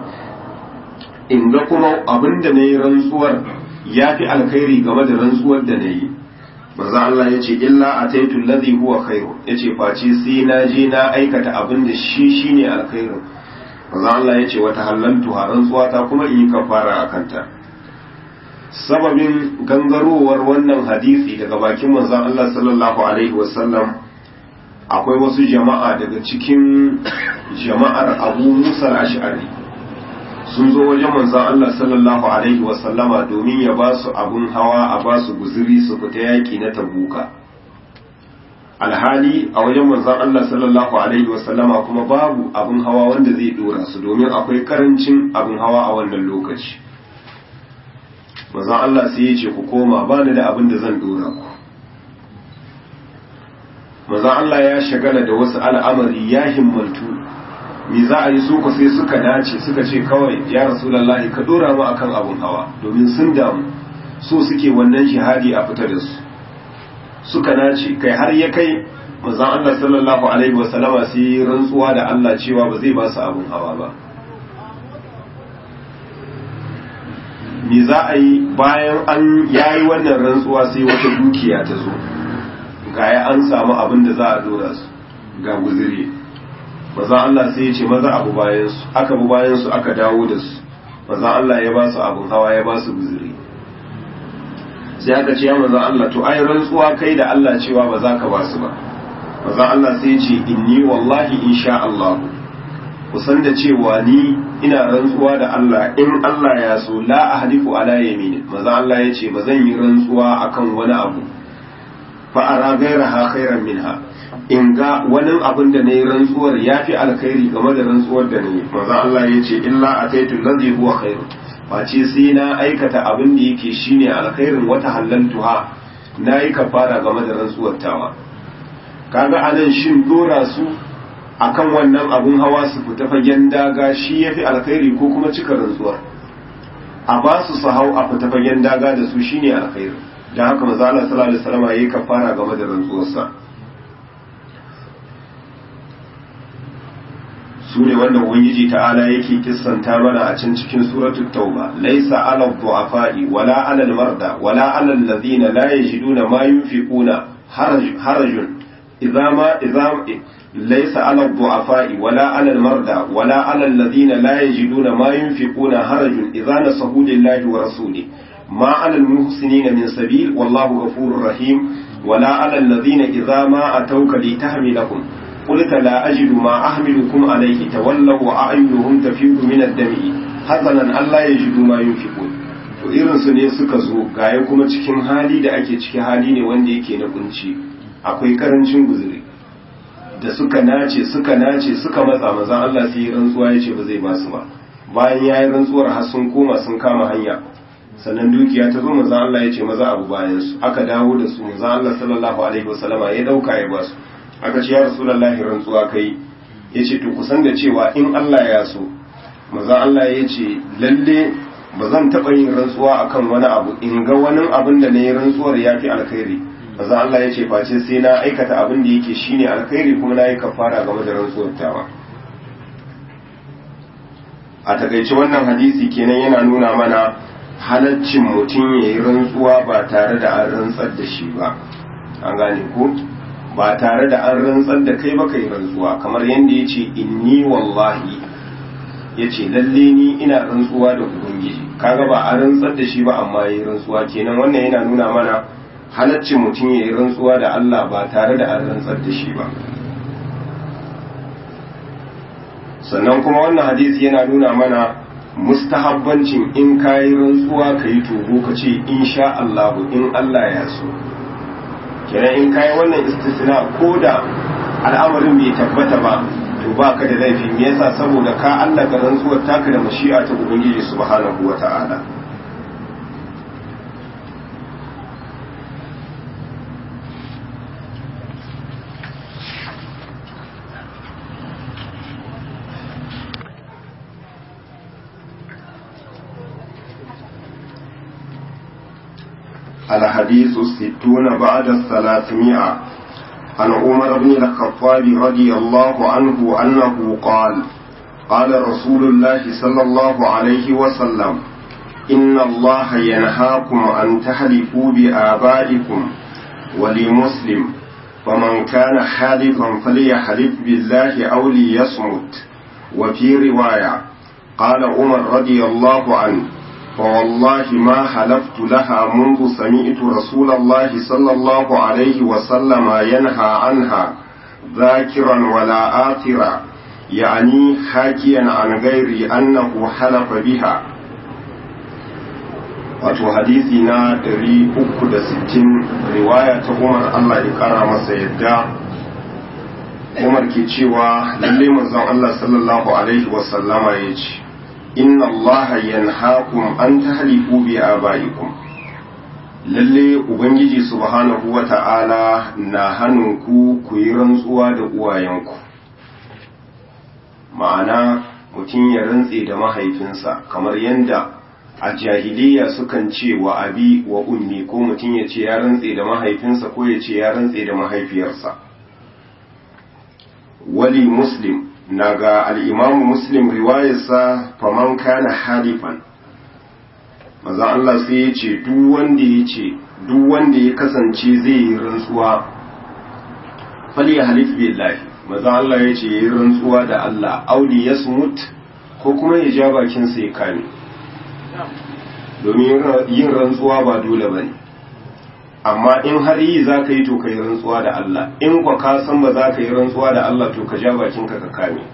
in ga kuma abinda na yi rantsuwar ya fi alkhairi game da rantsuwar da na yi. manzon Allah ya ce illa ataitu alladhi huwa khairu, ya ce face sai na je na aikata abinda shi shine alkhairin. manzon Allah ya ce wata halaltu ha rantsuwa ta kuma in yi kafara a kanta. sababin gangarowar wannan hadisi daga bakin manzon Allah sallallahu alaihi wasallam, akwai wasu jama'a daga cikin jama'ar Abu Musa al-Ash'ari sun zo wajen manzon Allah sallallahu alaihi wasallama domin ya ba su abun hawa a ba su guzuri su fita yaki na Tabuka. alhali a wajen manzon Allah sallallahu alaihi wasallama kuma babu abun hawa wanda zai dora su, domin akwai karancin abun hawa a wannan lokaci. manzon Allah sai ya ce ku koma, ba ni da abin da zan dora ku. manzon Allah ya shagala da wasu al'amari ya himmantu, me za a yi su ku sai suka dace suka ce kawai ya rasulullahi ka dora mu akan abun hawa, domin sun damu so suke wannan jihadi a fita da su. suka nace kai har ya kai manzon Allah sallallahu alaihi wasallama sai rantsuwa da Allah cewa ba zai ba su abun hawa ba. me za a yi bayan an yayi wannan rantsuwa sai wata dukiya ta zo, ga ya an samu abin da za a dora su ga guzuri. maza Allah sai ya ce maza abu bayan su, aka bu bayan su aka dawo da su. maza Allah ya ba su abin hawa ya ba su guzuri. sai aka ce ya maza Allah to ai rantsuwa kai da Allah cewa ba za ka ba su ba. maza Allah sai ya ce inni wallahi insha Allah, kusan da cewa ni ina rantsuwa da Allah in Allah ya so la ahlifu ala yamin. maza Allah ya ce ba zan yi rantsuwa akan wani abu fa ara gairaha khairan minha, in ga wani abin da nayi rantsuwar yafi alkhairi game da rantsuwar da nayi. maza Allah ya ce illa ataitu allazi huwa khair, face sai na aikata abin da yake shine alkhairin wata halaltuha, nayi kafara game da rantsuwar tawa. kaga anan shin dora su akan wannan abun hawa su fita fagen daga shi yafi alkhairi ko kuma cika rantsuwar? a ba su su hau a fita fagen daga da su shine alkhairi. dan haka manzo Allah sallallahu alaihi wasallam yayi kafara game da rantsuwarsa. su ne wanda ubangiji ta'ala yake kissanta mana a can cikin suratul tauba, laysa 'ala ad-du'afa'i wala 'ala al-marda wala 'ala alladhina la yajiduna ma yunfiquna harajun idza ma idza ليس على الضعفاء ولا على المرضى ولا على الذين لا يجدون ما ينفقون حرج إذا نصحوا لله ورسوله ما على المحسنين من سبيل والله غفور رحيم ولا على الذين إذا ما أتوك لتحملهم qulta la ajidu ma ahmilukum alayhi tawallaw wa a'yunuhum tafidu min ad-dami hazanan alla yajidu ma yunfiqun. to irin su ne suka zo gaya kuma cikin hali da ake ciki hali ne wanda yake na kunci, akwai karancin guzuri, da suka nace suka nace suka matsa manzon Allah sai rantsuwa yace ba zai basu ba. bayan yayin rantsuwar har sun koma sun kama hanya, sannan dukiya ta zo manzon Allah yace maza abu bayan su aka dawo da su manzon Allah sallallahu alaihi wasallama ya dauka ya basu. aka ce ya rasulullahi rantsuwa kai, yace to kusan da cewa in Allah ya so. manzon Allah yace lalle ba zan taɓa yin rantsuwa akan wani abu in ga wani abin da na yi rantsuwar ya fi alkhairi. manzon Allah ya ce face sai na aikata abin da yake shine alkhairi kuma na yi kafara game da rantsuwar tawa. a takaice wannan hadisi kenan yana nuna mana halaccin mutum ya yi rantsuwa ba tare da an rantsar da shi ba, an gane ko ba tare da an rantsar da kai ba kai rantsuwa, kamar yadda ya ce inni wallahi, ya ce lalle ni ina rantsuwa da ubangiji, kaga ba a rantsar da shi ba amma yi rantsuwa, kenan wannan yana nuna mana halaccin mutum ya yi rantsuwa da Allah ba tare da an rantsar da shi ba. sannan kuma wannan hadisi yana nuna mana mustahabbancin in ka yi rantsuwa ka yi togo ka ce insha Allah in Allah ya so. kenan in ka yi wannan istisna ko da al'amarin bai tabbata ba to ba ka da laifi, me yasa saboda ka allaka rantsuwar taka da mashi'a ta ubangiji subhanahu wata'ala. الحديث الستون بعد الثلاثمائة عن عمر بن الخطاب رضي الله عنه أنه قال قال رسول الله صلى الله عليه وسلم إن الله ينهاكم أن تحلفوا بآبائكم. ولمسلم فمن كان حالفا فليحلف بالله أو ليصمت. وفي رواية قال عمر رضي الله عنه فوالله ما حلفت لها منذ سمعت رسول الله صلى الله عليه وسلم ينهى عنها ذاكرا ولا آثرا، يعني حاكيا عن غير أنه حلف بها. wato hadisi na ɗari uku da sittin riwaya ta Umar Allah ya kara masa yadda Umar ke cewa lalle manzon Allah sallallahu alaihi wasallama ya ce inna Allah yanhaakum an tahlifu bi abaikum, lalle ubangiji subhanahu wata'ala na hannunku ku yi rantsuwa da uwayenku. ma'ana mutum ya rantse da mahaifinsa kamar yanda a jahiliya sukan ce wa abi wa ummi, ko mutum ya ce ya rantse da mahaifinsa ko ya ce ya rantse da mahaifiyarsa. wali muslim naga al'imamu muslim riwayarsa faman kana halifan, maza Allah sai ya ce duk wanda ya ce duk wanda ya kasance zai yi rantsuwa fali ya halif billahi, maza Allah ya ce ya yi rantsuwa da Allah auli ya smut ko kuma ya ja bakinsa ya kame, domin yin rantsuwa ba dole ba ne, amma in har yi za ka yi to ka yi rantsuwa da Allah, in kwa ka san ba za ka yi rantsuwa da Allah to ka ja bakinka ka kame.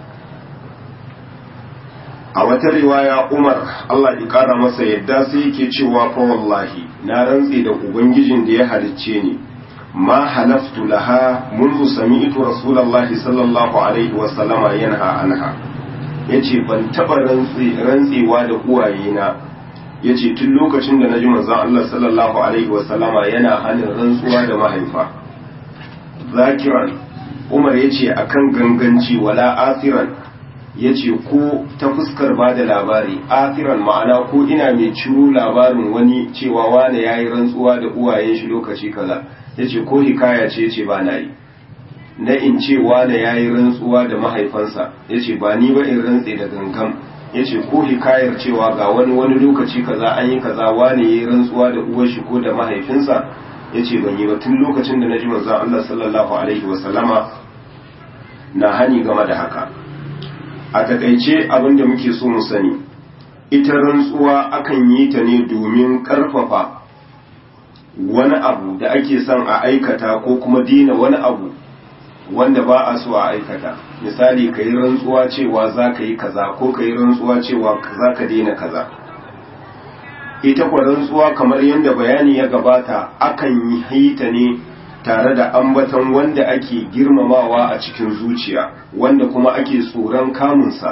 a wata riwaya Umar Allah ya kara masa yadda sai yake cewa fa wallahi na rantse da ubangijin da ya halicce ni ma halaftu laha منذ سمعت رسول الله صلى الله عليه وسلم ينهى عنها, yace ban taba rantsewa da uwayena, yace tun lokacin da naji manzon Allah sallallahu alaihi wasallama yana hanin rantsuwa da mahaifa. zakiran Umar yace akan ganganci wala asiran, yace ko ta fuskar bada labari, asiran ma'ana ko ina mai ciro labarin wani cewa wani yayi rantsuwa da uwayen shi lokaci kaza, yace ko hikaya ce yace ba na yi na in ce wani yayi rantsuwa da mahaifansa, yace ba ni ba in rantse da gangan, yace ko hikayar cewa ga wani wani lokaci kaza an yi kaza wani yayi rantsuwa da uwar shi ko da mahaifinsa, yace ban yi ba tun lokacin da naji manzon Allah sallallahu alaihi wasallama na hani game da haka. a takaice abin da muke so mu sani, ita rantsuwa akan yi ta ne domin karfafa wani abu da ake son a aikata ko kuma dina wani abu wanda ba a so a aikata. Misali ka yi rantsuwa cewa za ka yi kaza ko ka yi rantsuwa cewa za ka daina kaza. Ita kwa rantsuwa kamar yadda bayani ya gabata akan yi ta ne tare da ambaton wanda ake girmamawa a cikin zuciya, wanda kuma ake tsoron kamunsa.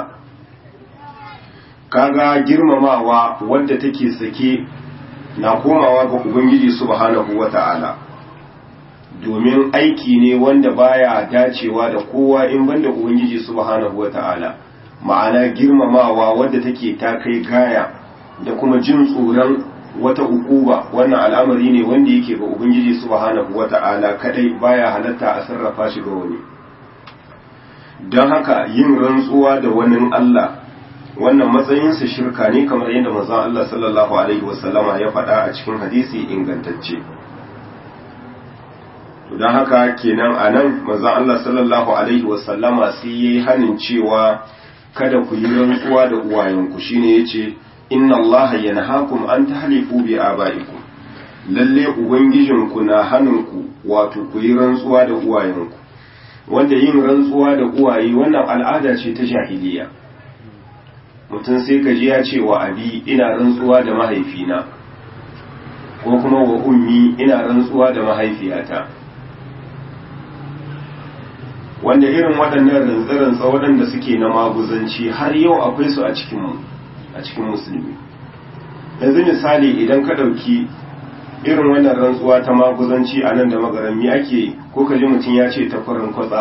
Kaga girmamawa wadda take sake na komawa ga Ubangiji subhanahu wata'ala, domin aiki ne wanda baya dacewa da kowa in banda Ubangiji subhanahu wata'ala. Ma'ana girmamawa wadda take ta kai gaya da kuma jin tsoron wata ukuba, wannan al'amari ne wanda yake ga Ubangiji subhanahu wata'ala kadai, baya halatta a sarrafa shi ga wani. Don haka yin rantsuwa da wani Allah wannan matsayinsa shirka ne, kamar yadda manzon Allah sallallahu alaihi wasallama ya faɗa a cikin hadisi ingantacce. Don haka kenan anan manzon Allah sallallahu alaihi wasallama sai yayi hanin cewa kada ku yi rantsuwa da uwayenku, shine yace inna allaha yanhaakum an tahlifu bi abaikum, lalle ubangijinku na haninku wato ku yi rantsuwa da uwayenku, wanda yin rantsuwa da uwaye wannan al'ada ce ta jahiliya. Mutum sai ka ji ya ce wa abi ina rantsuwa da mahaifina, ko kuma wa ummi ina rantsuwa da mahaifiyata, wanda irin waɗannan rantsarantsa waɗanda suke na maguzanci har yau akwai su a cikinmu a cikin musulmi. Yanzu misali idan ka ɗauki irin wannan rantsuwa ta maguzanci a nan da magarammi ake, ko ka ji mutum ya ce takwaran kwatsa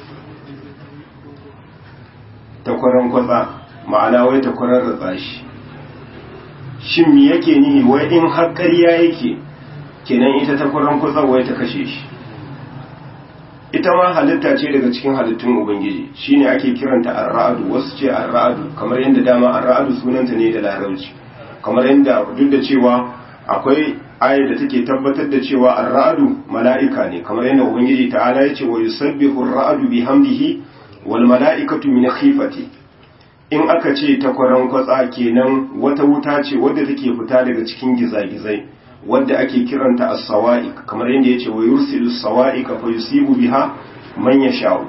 takwaran kwatsa ma'ana wai takwaran ratsa shi. Shin me yake nihi? wai in har ƙarya yake kenan ita takwaran kwatsa wai ta kashe shi. Ita ma halitta ce daga cikin halittun Ubangiji, shine ake kiranta ar-ra'adu, wasu ce ar-ra'adu, kamar yadda dama ar-ra'adu sunanta ne da larabci, kamar yadda duk da cewa akwai ayar da take tabbatar da cewa ar-ra'adu mala'ika ne, kamar yadda Ubangiji ta'ala ya ce wa yusabbihu ar-ra'adu bihamdihi wal mala'ikatu min khifati. In aka ce takwaran kwatsa kenan wata wuta ce wadda take fita daga cikin gizagizai, wadda ake kiranta as-sawa'iq, kamar yadda yace wa yursilu as-sawa'iqa fa yusibu biha man yasha'u.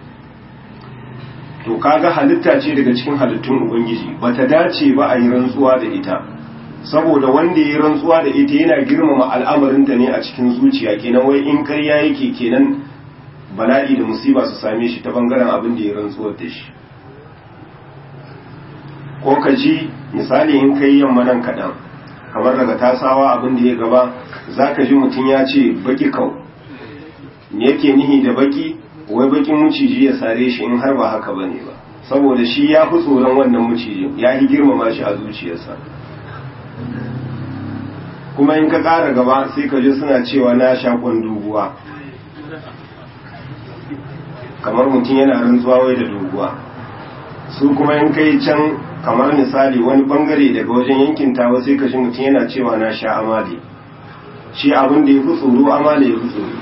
To kaga halitta ce daga cikin halittun Ubangiji, bata dace ba a yi rantsuwa da ita, saboda wanda ya rantsuwa da ita yana girmama al'amarinta ne a cikin zuciya, kenan wai in ƙarya yake kenan bala'i da musiba su same shi ta bangaren abin da ya rantsuwar da shi. Ko ka ji misali in kai yamma nan kaɗan, kamar daga tasawa abin da ya gaba, za ka ji mutum ya ce baki kau. Me yake nihi da baki? Wai bakin muciji ya sare shi, in har ba haka ba ne ba, saboda shi ya fi tsoron wannan muciji, ya yi girmama shi a zuciyarsa. Kuma in ka ƙara gaba sai ka ji suna cewa na sha doguwa, kamar mutum yana rantsuwa wai da doguwa. Su kuma in kai can kamar misali wani bangare daga wajen yankin tawa sai ka ji mutum yana cewa na sha amale, shi abin da ya fi tsoro amale ya fi tsoro.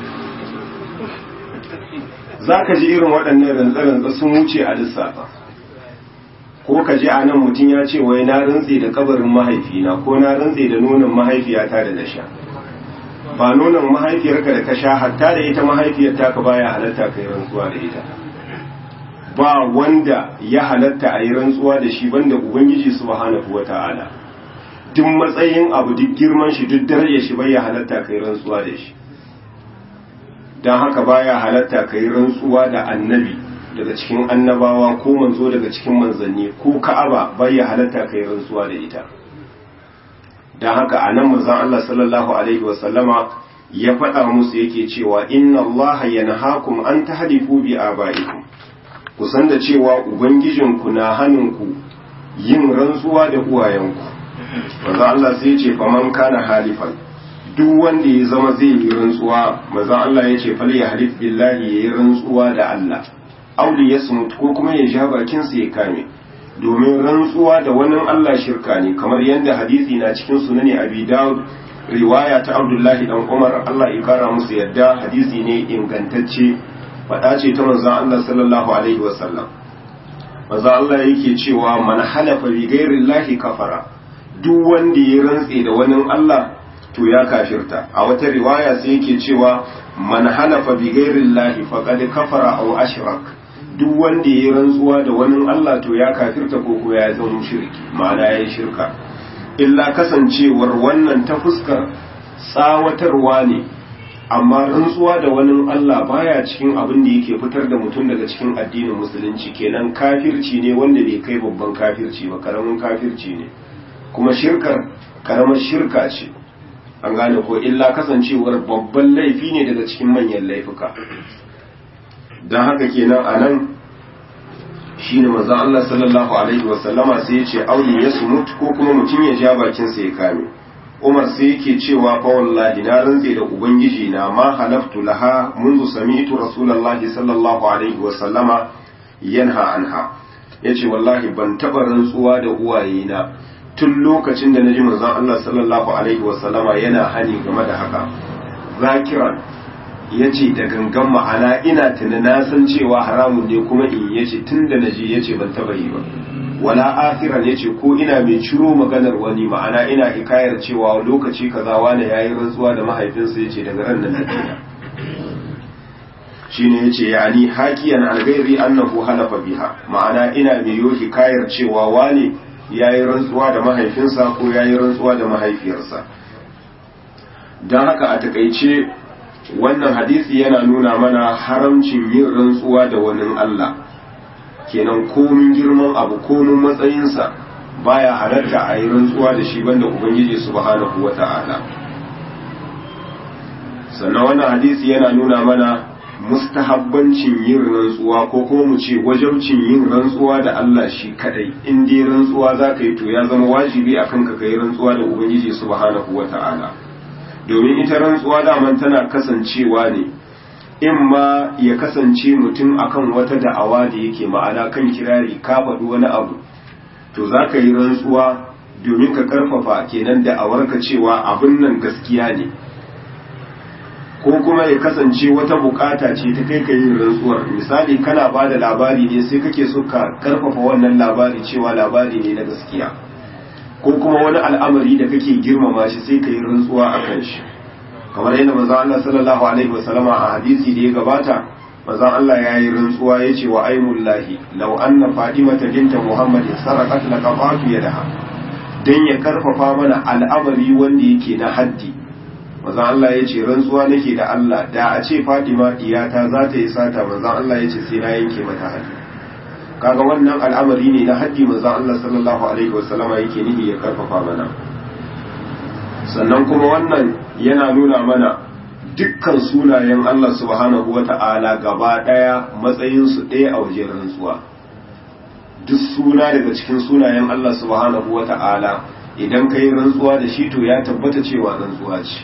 Za ka ji irin waɗannan rantsa-rantsa sun wuce a lissafa. Ko ka ji a nan mutum ya ce wai na rantse da kabarin mahaifina, ko na rantse da nonon mahaifiyata da na sha. Ba nonon mahaifiyarka da ka sha, hatta da ita mahaifiyarta ka baya halatta ka yi rantsuwa da ita. Ba wanda ya halatta a yi rantsuwa da shi banda Ubangiji subhanahu wata'ala. Duk matsayin abu, duk girman shi, duk darajar shi bai ya halatta ka yi rantsuwa da shi. Don haka baya halatta ka yi rantsuwa da annabi daga cikin annabawa, ko manzo daga cikin manzanni, ko ka'aba bai ya halatta ka yi rantsuwa da ita. Don haka a nan manzon Allah sallallahu alaihi wasallama ya faɗa musu yake cewa inna Allah yanhaakum an tahlifu bi abaikum, ku san da cewa ubangijinku na hannunku yin rantsuwa da uwayenku. Manzon Allah sai ya ce faman kana halifan, duk wanda ya zama zai yi rantsuwa, manzon Allah ya ce fal ya halif billahi, ya yi rantsuwa da Allah, auli ya sumut, ko kuma ya ja bakinsa ya kame, domin rantsuwa da wani Allah shirka ne, kamar yadda hadisi na cikin sunani Abi Dawud riwaya ta Abdullahi dan Umar, Allah ya kara musu yadda, hadisi ne ingantacce, faɗa ce ta manzon Allah sallallahu alaihi wasallam. Manzon Allah yake cewa man halafa bi ghairi llahi kafara, duk wanda ya rantse da wani Allah to ya kafirta. A wata riwaya sai yake cewa man halafa bi ghairillahi faqad kafara aw ashrak, duk wanda yayi rantsuwa da wani Allah to ya kafirta ko ko ya zama mushriki, ma'ana yayi shirka. Illa kasancewar wannan ta fuskar tsawatarwa ne, amma rantsuwa da wani Allah baya cikin abin da yake fitar da mutum daga cikin addinin musulunci, kenan kafirci ne wanda bai kai babban kafirci ba, karamin kafirci ne, kuma shirkar karamar shirka ce, an gane ko, illa kasancewar babban laifi ne daga cikin manyan laifuka. don haka kenan a nan shi ne manzon Allah sallallahu alaihi wasallama sai ya ce auli ya sumut, ko kuma mutum ya ja bakinsa ya kame. Umar sai yake cewa fa wallahi na rantse da ubangiji na ma halaftu laha منذ سمعت رسول الله صلى الله عليه وسلم yanha anha, yace wallahi ban taba rantsuwa da uwayena tun lokacin da naji manzon Allah sallallahu alaihi wasallama yana hani game da haka. Zakiran yace da gangan, ma'ana ina tuna na san cewa haramun ne kuma in yace tunda naji yace ban taba yi ba. Wala akhiran yace ko ina mai ciro maganar wani, ma'ana ina hikayar cewa lokaci kaza wani yayi rantsuwa da mahaifinsa yace daga ran nan nake. Shine yace yani hakiyan alghairi annahu halafa biha, ma'ana ina mai yo hikayar cewa wani yayi rantsuwa da mahaifinsa ko yayi rantsuwa da mahaifiyarsa. Dan haka a takeice wannan hadisi yana nuna mana haramcin yin rantsuwa da wani Allah. Kenan komin girman abu komin matsayinsa baya halatta a yi rantsuwa da shi banda ubangiji subhanahu wata'ala. Sannan wannan hadisi yana nuna mana mustahabbancin yin rantsuwa, ko kuma mu ce wajabcin yin rantsuwa da Allah shi kadai. In dai rantsuwa za ka yi to ya zama wajibi akan ka kai rantsuwa da ubangiji subhanahu wata'ala, domin ita rantsuwa daman tana kasancewa ne in ma ya kasance mutum akan wata da'awa da yake, ma'ana kan kirari ka faɗi wani abu to za ka yi rantsuwa domin ka karfafa kenan da'awarka cewa abin nan gaskiya ne, ko kuma ya kasance wata bukata ce ta kai ka yin rantsuwar. Misali kana ba da labari ne sai kake so ka karfafa wannan labari cewa labari ne na gaskiya, ko kuma wani al'amari da kake girmama shi sai ka yi rantsuwa a kan shi, kamar yadda manzon Allah sallallahu alaihi wasallama a hadisi da ya gabata manzon Allah ya yi rantsuwa ya ce wa aimullahi law anna fatimata binta muhammadin sarqat laqatu yadaha, dan ya karfafa mana al'amari wanda yake na haddi. manzon Allah ya ce rantsuwa nake da Allah, da a ce Fatima diyata za ta yi sata, manzon Allah ya ce sai na yanke mata haddi. Kaga wannan al'amari ne na haddi manzon Allah sallallahu alaihi wasallama yake nihi ya karfafa mana. Sannan kuma wannan yana nuna mana dukkan sunayen Allah subhanahu wata'ala gaba daya matsayinsu ɗaya a wajen rantsuwa. Duk suna daga cikin sunayen Allah subhanahu wata'ala idan ka yi rantsuwa da shi to ya tabbata cewa rantsuwa ce,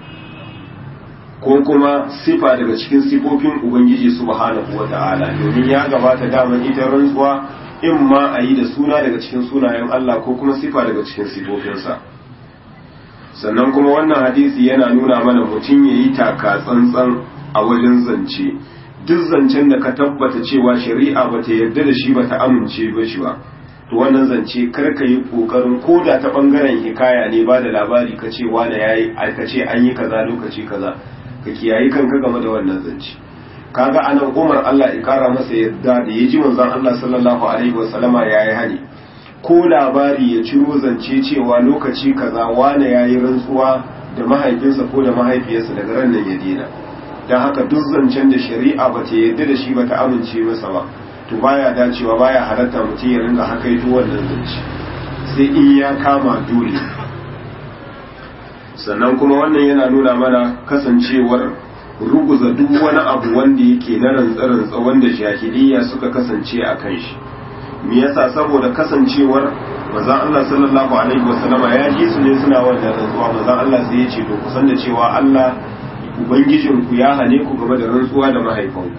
ko kuma sifa daga cikin sifofin Ubangiji subhanahu wata'ala, domin ya gabata daman ita rantsuwa in ma a yi da suna daga cikin sunayen Allah ko kuma sifa daga cikin sifofinsa. Sannan kuma wannan hadisi yana nuna mana mutum ya yi taka tsantsan a wajen zance. Duk zancen da ka tabbata cewa shari'a ba ta yarda da shi ba ta amince ba shi ba, to wannan zance kar ka yi kokarin ko da ta bangaren hikaya ne ba da labari ka ce wani yayi ka ce an yi kaza lokaci kaza, ka kiyayi kanka game da wannan zance. Kaga anan Umar Allah ya kara masa yadda da ya ji manzon Allah sallallahu alaihi wasallama yayi hani, ko labari ya ciro zance cewa lokaci kaza wane yayi rantsuwa da mahaifinsa ko da mahaifiyarsa, daga ran nan ya dena. Dan haka duk zancen da shari'a ba ta yarda da shi ba ta amince masa ba, to baya dacewa baya halatta mutum ya ringa hakaito wannan zance sai in ya kama dole. Sannan kuma wannan yana nuna mana kasancewar ruguza duk wani abu wanda yake na rantsa-rantsa wanda jahiliya suka kasance a kan shi. Me yasa? saboda kasancewar manzon Allah sallallahu alaihi wasallama ya ji su ne suna wannan rantsuwa. Manzon Allah sai ya ce to kusan da cewa Allah ubangijin ku ya hane ku game da rantsuwa da mahaifanku.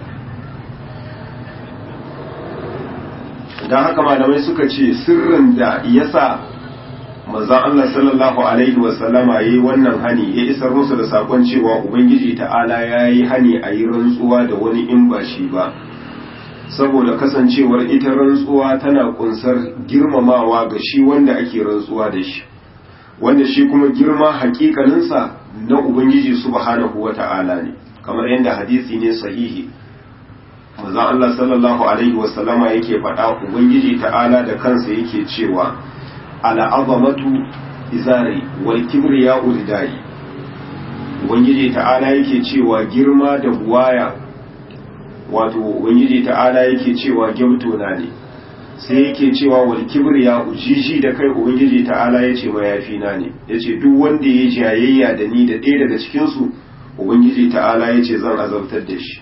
Dan haka malamai suka ce sirrin da yasa manzon Allah sallallahu alaihi wasallama yayi wannan hani ya isar musu da sakon cewa ubangiji ta'ala yayi hani a yi rantsuwa da wani in ba shi ba, saboda kasancewar ita rantsuwa tana kunsar girmamawa ga shi wanda ake rantsuwa da shi. wanda shi kuma girma hakikaninsa na ubangiji subhanahu wata'ala ne, kamar yadda hadisi ne sahihi manzon Allah sallallahu alaihi wasallama yake faɗa ubangiji ta'ala da kansa yake cewa al'azamatu izari wal kibriya'u ridai. ubangiji ta'ala yake cewa girma da buwaya, wato ubangiji ta'ala yake cewa gyamtona ne, sai yake cewa wal kibriya'u jiji da kai ubangiji ta'ala yace mayafi na ne, yace duk wanda ya jayayya da ni da ɗaya daga cikin su ubangiji ta'ala yace zan azabtar da shi.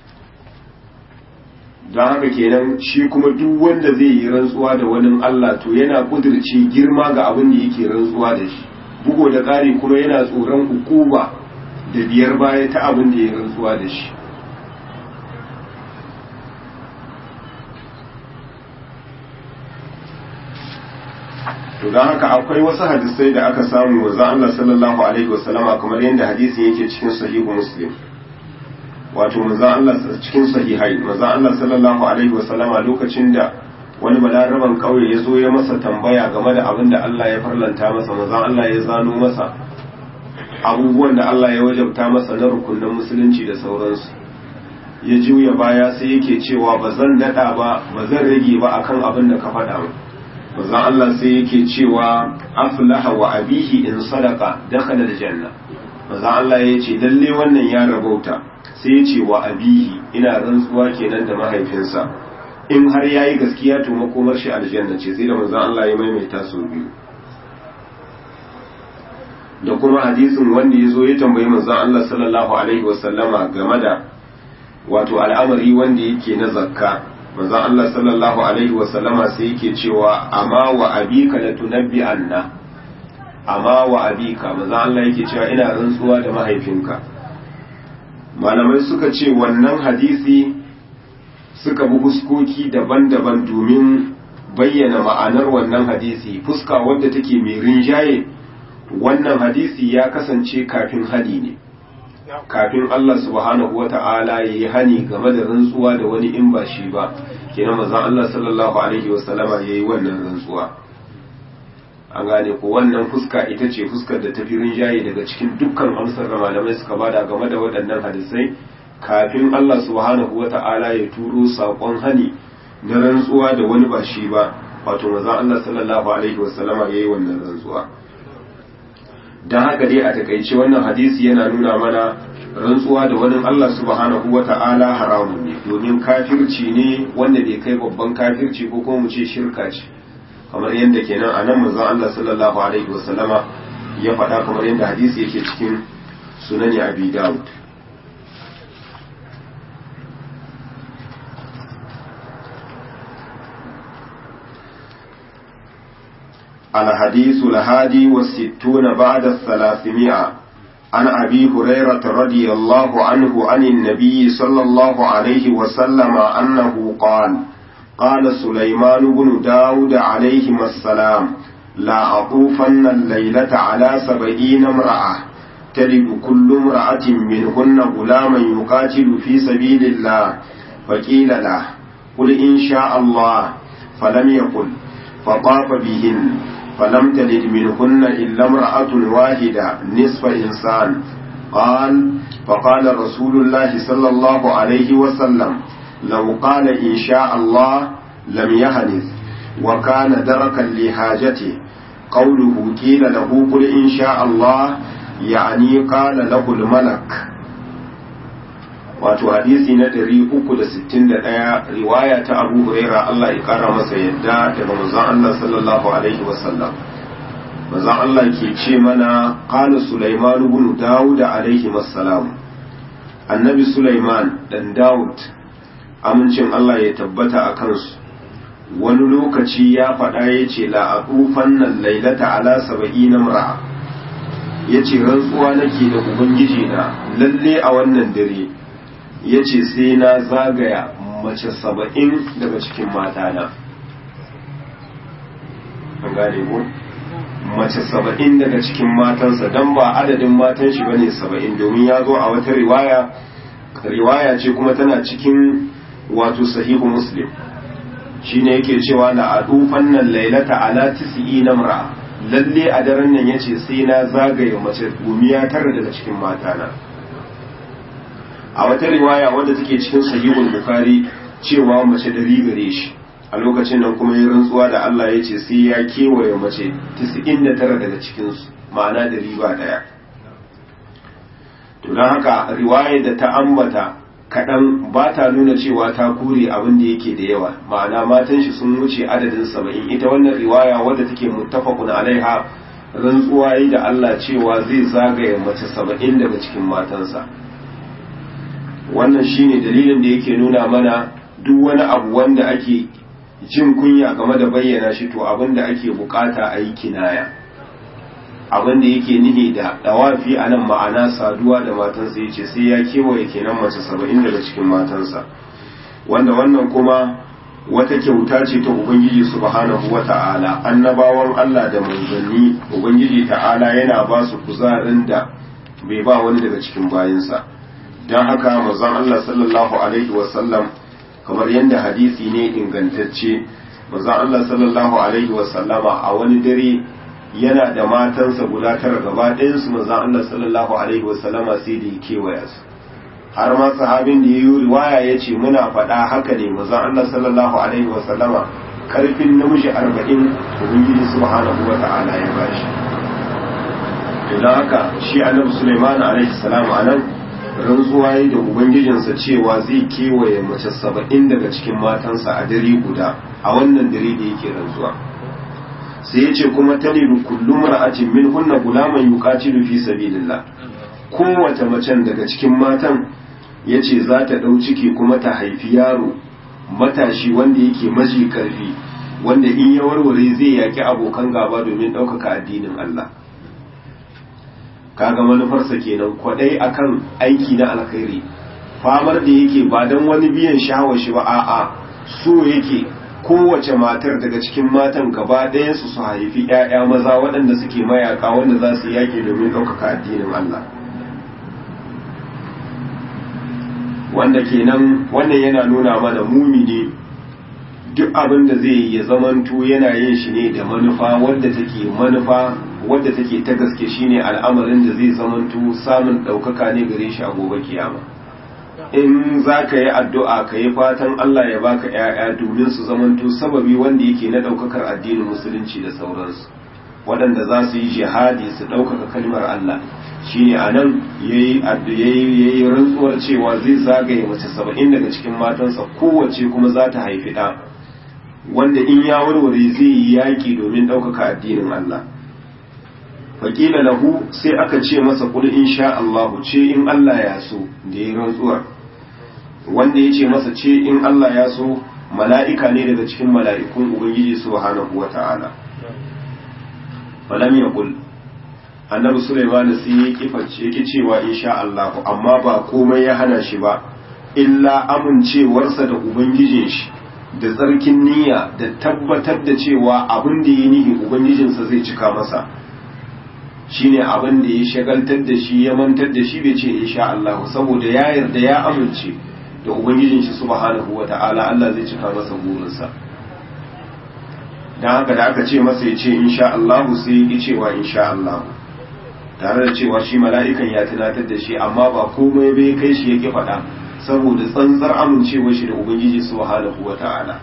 don haka kenan shi kuma duk wanda zai yi rantsuwa da wani Allah to yana kudirce girma ga abin da yake rantsuwa da shi, bugo da ƙari kuma yana tsoron hukuma da biyar baya ta abin da ya rantsuwa da shi. to don haka akwai wasu hadisai da aka samu wa Allah sallallahu alaihi wasallama kamar yadda hadisin yake cikin sahihu muslim, wato manzo Allah cikin sahihai manzo Allah sallallahu alaihi wasallama lokacin da wani balaraban kauye ya zo ya masa tambaya game da abin da Allah ya farlanta masa, manzo Allah ya zano masa abubuwan da Allah ya wajabta masa na rukunin musulunci da sauransu. Ya juya baya sai yake cewa ba zan dada ba ba zan rage ba akan abin da ka faɗa mu. manzo Allah sai yake cewa aflaha wa abihi in sadaqa dakhala aljanna. manzo Allah ya ce lalle wannan ya rabauta, sai ya ce wa abihi ina rantsuwa kenan da mahaifinsa, in har yayi gaskiya to makomar shi aljanna ce, sai da manzo Allah ya maimaita su biyu. da kuma hadisin wanda ya zo ya tambayi manzo Allah sallallahu alaihi wasallama game da wato al'amari wanda yake na zakka, manzo Allah sallallahu alaihi wasallama sai yake cewa amma wa abika la tunabbi anna, amma wa abika manzo Allah yake cewa ina rantsuwa da mahaifinka. malamai suka ce wannan hadisi suka bi huskoki daban-daban domin bayyana ma'anar wannan hadisi. fuska wadda take mai rinjaye, wannan hadisi ya kasance kafin hadi ne, kafin Allah subhanahu wa ta'ala ya yi hani game da rantsuwa da wani in ba shi ba, kenan manzon Allah sallallahu alaihi wasallama ya yi wannan rantsuwa. an gane ko wannan fuska ita ce fuskar da tafi rinjaye daga cikin dukkan amsar da malamai suka bada game da waɗannan hadisai, kafin Allah subhanahu wa ta'ala ya turo saƙon hani na rantsuwa da wani ba shi ba, wato manzon Allah sallallahu alaihi wasallama ya yi wannan rantsuwa. don haka dai a takaice wannan hadisi yana nuna mana rantsuwa da wani Allah subhanahu wa ta'ala haramun ne, domin kafirci ne wanda bai kai babban kafirci ko kuma mu ce shirka ce, kamar yadda kenan a nan manzon Allah sallallahu alaihi wasallama ya faɗa, kamar yadda hadisi yake cikin sunani Abi Dawud. الحديث الهادي والستون بعد الثلاثمائة عن أبي هريرة رضي الله عنه عن النبي صلى الله عليه وسلم أنه قال قال سليمان بن داود عليهما السلام لا أطوفن الليلة على سبعين امرأة تلد كل امرأة منهن غلاما يقاتل في سبيل الله، فقيل له قل إن شاء الله، فلم يقل، فطاف بهن فلم تلد منهن إلا امرأة واحدة نصف إنسان. قال فقال رسول الله صلى الله عليه وسلم لو قال إن شاء الله لم يحدث، وكان دركا لحاجته. قوله قيل له قل إن شاء الله يعني قال له الملك. wato hadisi na ɗari uku da sittin da ɗaya riwaya ta Abu Huraira Allah ya kara masa yadda daga manzon Allah sallallahu alaihi wasallam. manzon Allah ke ce mana qala Sulaiman ibn Dawud alaihi wassalam, annabi Sulaiman dan Dawud amincin Allah ya tabbata a kansu wani lokaci ya faɗa yace la aqufan nan lailata ala sab'ina mar'a, yace rantsuwa nake da ubangiji na lalle a wannan dare ya ce sai na zagaya mace saba'in daga cikin matana. an gane ko mace saba'in daga cikin matansa, don ba adadin matan shi bane saba'in, domin ya zo a wata riwaya riwaya ce kuma tana cikin wato sahihu muslim, shine yake cewa la adufan nan lailata ala tis'ina mar'a, lalle a daren nan yace sai na zagaye mace gumiya tara daga cikin matana. A wata riwaya wadda take cikin sahihul bukhari cewa mace dari gare shi, a lokacin nan kuma ya rantsuwa da Allah yace sai ya kewaye mace tis'in da tara daga cikin su, ma'ana da riba daya. to don haka riwayar da ta ambata kaɗan ba ta nuna cewa ta kure abin da yake da yawa, ma'ana matan shi sun wuce adadin saba'in. Ita wannan riwaya wadda take muttafaqun alaiha rantsuwa yi da Allah cewa zai zagaye mace saba'in daga cikin matansa. Wannan shine dalilin da yake nuna mana duk wani abu wanda ake jin kunya game da bayyana shi, to abin da ake bukata a yi kinaya. Abin da yake nihi da dawafi a nan ma'ana saduwa da matansa ya ce sai ya kewaye kenan mace saba'in daga cikin matansa, wanda wannan kuma wata kyauta ce ta Ubangiji subhanahu wa ta'ala. Annabawan Allah da manzanni Ubangiji ta'ala yana ba su kuzarin da bai ba wani daga cikin bayinsa. Don haka manzon Allah sallallahu alaihi wasallam, kamar yadda hadisi ne ingantacce, manzon Allah sallallahu alaihi wasallama a wani dare yana da matansa guda tara gaba ɗayansu manzon Allah sallallahu alaihi wasallama sai da ya kewaya su. Har ma sahabin da ya yi riwaya ya ce muna faɗa haka ne manzon Allah sallallahu alaihi wasallama karfin namiji arba'in ubangiji subhanahu wa ta'ala ya bashi. Idan haka shi annabi Sulaiman alaihi salam anan rantsuwa yi da ubangijinsa cewa zai kewaye mace saba'in daga cikin matansa a dare guda, a wannan dare da yake rantsuwa. Sai ya ce kuma talidu kullum ra'atin min hunna gulaman yuqatilu fi sabilillah, kowace macen daga cikin matan yace za ta dau ciki kuma ta haifi yaro matashi wanda yake maji karfi, wanda in ya warware zai yaki abokan gaba domin ɗaukaka addinin Allah. Kaga manufarsa kenan kwadai akan aiki na alkhairi, famar da yake ba dan wani biyan shawar shi ba, a'a so yake kowace matar daga cikin matan gaba ɗaya su su haifi ‘ya'ya maza waɗanda suke mayaka wanda za su yaƙi domin ɗaukaka addinin Allah. Wanda kenan wannan yana nuna mana mumini duk abin da zai yi ya zamanto yana yin shi ne da manufa wadda take manufa wadda take ta gaske, shine al'amarin da zai zamanto samun ɗaukaka ne gare shi a gobe kiyama. In za ka yi addu'a ka yi fatan Allah ya baka ‘ya'ya domin su zamanto sababi wanda yake na ɗaukakar addinin musulunci da sauransu, waɗanda za su yi jihadi su ɗaukaka kalmar Allah. Shi ne a nan ya yi rantsuwar cewa zai zagaye mace saba'in daga cikin matansa, kowace kuma za ta haifi ɗa, wanda in ya warware zai yi yaƙi domin ɗaukaka addinin Allah. Faƙila lahu sai aka ce masa kul in sha Allahu, ce in Allah ya so, da ya rantsuwar. Wanda ya ce masa ce in Allah ya so mala'ika ne daga cikin mala'ikun Ubangiji subhanahu wa ta'ala. Falam ya kul, annabi Sulaiman sai ya kiface yake cewa in sha Allahu, amma ba komai ya hana shi ba, illa amincewarsa da Ubangijin shi, da tsarkin niyya da tabbatar da cewa abin da ya nihi Ubangijinsa zai cika masa. Shine abin da ya shagaltar da shi ya mantar da shi bai ce insha Allah, saboda ya yarda ya amince da ubangijin shi subhanahu wata'ala Allah zai cika masa burinsa. Dan haka da aka ce masa ya ce insha Allah sai ya cewa insha Allah, tare da cewa shi mala'ikan ya tunatar da shi, amma ba komai bai kai shi yake faɗa saboda tsantsar amincewar shi da ubangiji subhanahu wata'ala.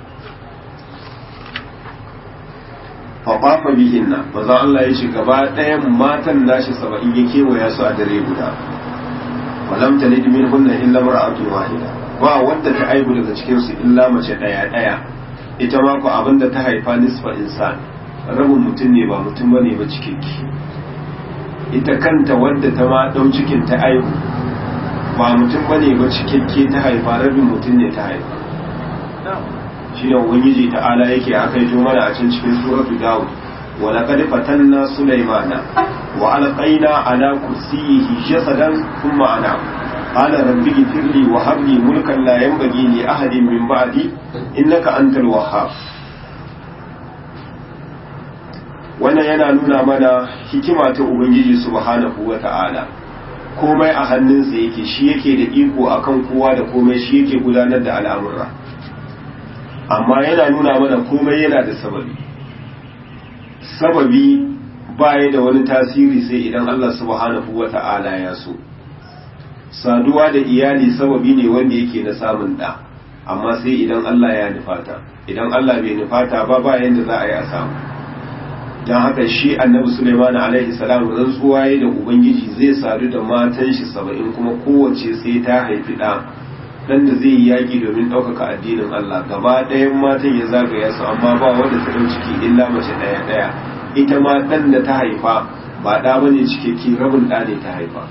faɓafa bihinna, maza Allah ya ce gaba ɗayan matan nashi saba'in ya kewaya su a dare guda. Walam talid min hunna illa mar'atun wahida, ba wanda ta aibu daga cikin su illa mace ɗaya ɗaya. Ita ma ku abinda ta haifa nisfa insan, rabin mutum ne ba mutum bane ba cikakki. Ita kanta wadda ta ma ɗau cikin ta aibu ba mutum bane ba cikakke ta haifa, rabin mutum ne ta haifa. Shi ne ubangiji ta'ala yake akaito mana a cikin cikin suratu Dawud, wa laqad fatanna Sulaymana wa alqayna ala kursiyyihi jasadan thumma ana qala rabbi ighfirli wa hab li mulkan la yanbaghi li ahadin min ba'di innaka antal wahhab. Wannan yana nuna mana hikima ta ubangiji subhanahu wa ta'ala, komai a hannunsa yake, shi yake da iko akan kowa da komai, shi yake gudanar da al'amura. Amma yana nuna mana komai yana da sababi. Sababi baya da wani tasiri sai idan Allah subhanahu wata'ala ya so. Saduwa da iyali sababi ne wanda yake na samun ɗa, amma sai idan Allah ya nufata, idan Allah bai nufata ba ba yanda za a yi a samu. Don haka shi annabi Sulaiman alaihi salam rantsuwa ya da Ubangiji zai sadu da matan shi saba'in kuma kowace sai ta haifi ɗa, ɗan da zai yi yaƙi domin ɗaukaka addinin Allah. Gaba ɗayan matan ya zagaya su amma ba wanda ta ɗau ciki illa mace ɗaya ɗaya. Ita ma ɗan da ta haifa ba ɗa bane cikakke, rabin ɗa ne ta haifa.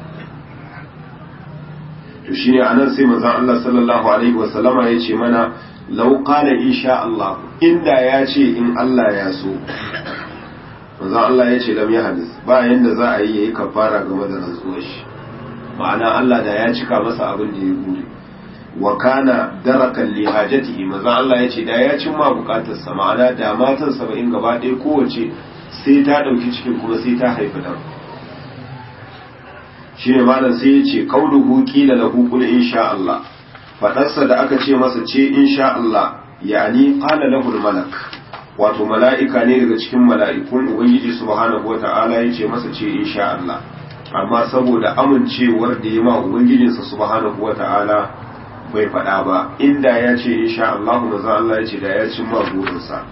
To shine anan sai manzon Allah sallallahu alaihi wasallama ya ce mana law qala insha Allah, inda ya ce in Allah ya so. Manzon Allah ya ce lam yahdis, ba yanda za a yi yayi kafara game da rantsuwar shi, ma'ana Allah da ya cika masa abin da ya gure. Wa kana darakan li hajatihi, manzon Allah ya ce da ya cimma bukatar sa, ma'ana da matan saba'in gaba ɗaya kowace sai ta ɗauki cikin kuma sai ta haifi ɗan. Shine malam sai ya ce qauluhu qila lahu qul insha Allah, fadarsa da aka ce masa ce insha Allah, yani qala lahu malak, wato mala'ika ne daga cikin mala'ikun ubangiji subhanahu wata'ala ya ce masa ce insha Allah, amma saboda amincewar da ya ma ubangijinsa subhanahu wata'ala bai faɗa ba. Inda ya ce insha Allah, manzo Allah ya ce da ya cimma burinsa.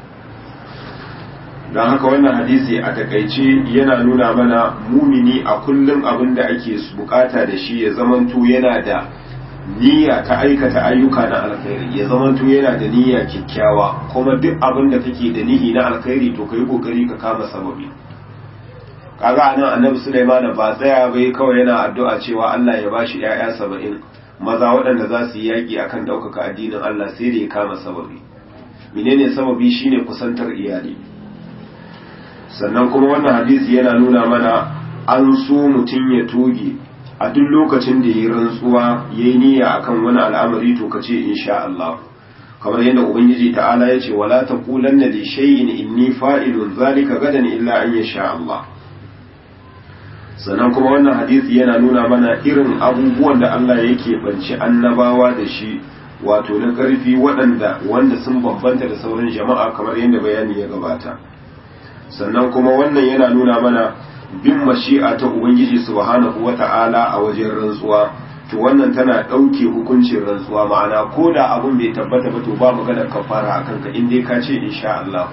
don haka wannan hadisi a takaice yana nuna mana mumini a kullum abin da ake bukata da shi ya zamanto yana da niyya ta aikata ayyuka na alkhairi, ya zamanto yana da niyya kyakkyawa, kuma duk abin da kake da nihi na alkhairi to kai kokari ka kama sababi. Kaga anan annabi Sulaiman ba tsaya bai kawai yana addu'a cewa Allah ya bashi ƴaƴa saba'in maza waɗanda za su yi yaƙi akan ɗaukaka addinin Allah, sai da ya kama sababi. Menene sababi? Shine kusantar iyali. Sannan kuma wannan hadisi yana nuna mana an so mutum ya toge a duk lokacin da ya rantsuwa ya yi niyya akan wani al'amari to ka ce insha Allah, kamar yadda ubangiji ta'ala ya ce wala taqulanna li shay'in inni fa'ilun zalika gadan illa an yasha Allah. Sannan kuma wannan hadisi yana nuna mana irin abubuwan da Allah yake banci annabawa da shi, wato na ƙarfi waɗanda wanda sun bambanta da sauran jama'a kamar yadda bayani ya gabata. Sannan kuma wannan yana nuna mana bin mashi'a ta Ubangiji subhanahu wata'ala a wajen rantsuwa, to wannan tana ɗauke hukuncin rantsuwa, ma'ana ko da abun bai tabbata ba to ba maganar kafara a kanka in dai ka ce insha Allah.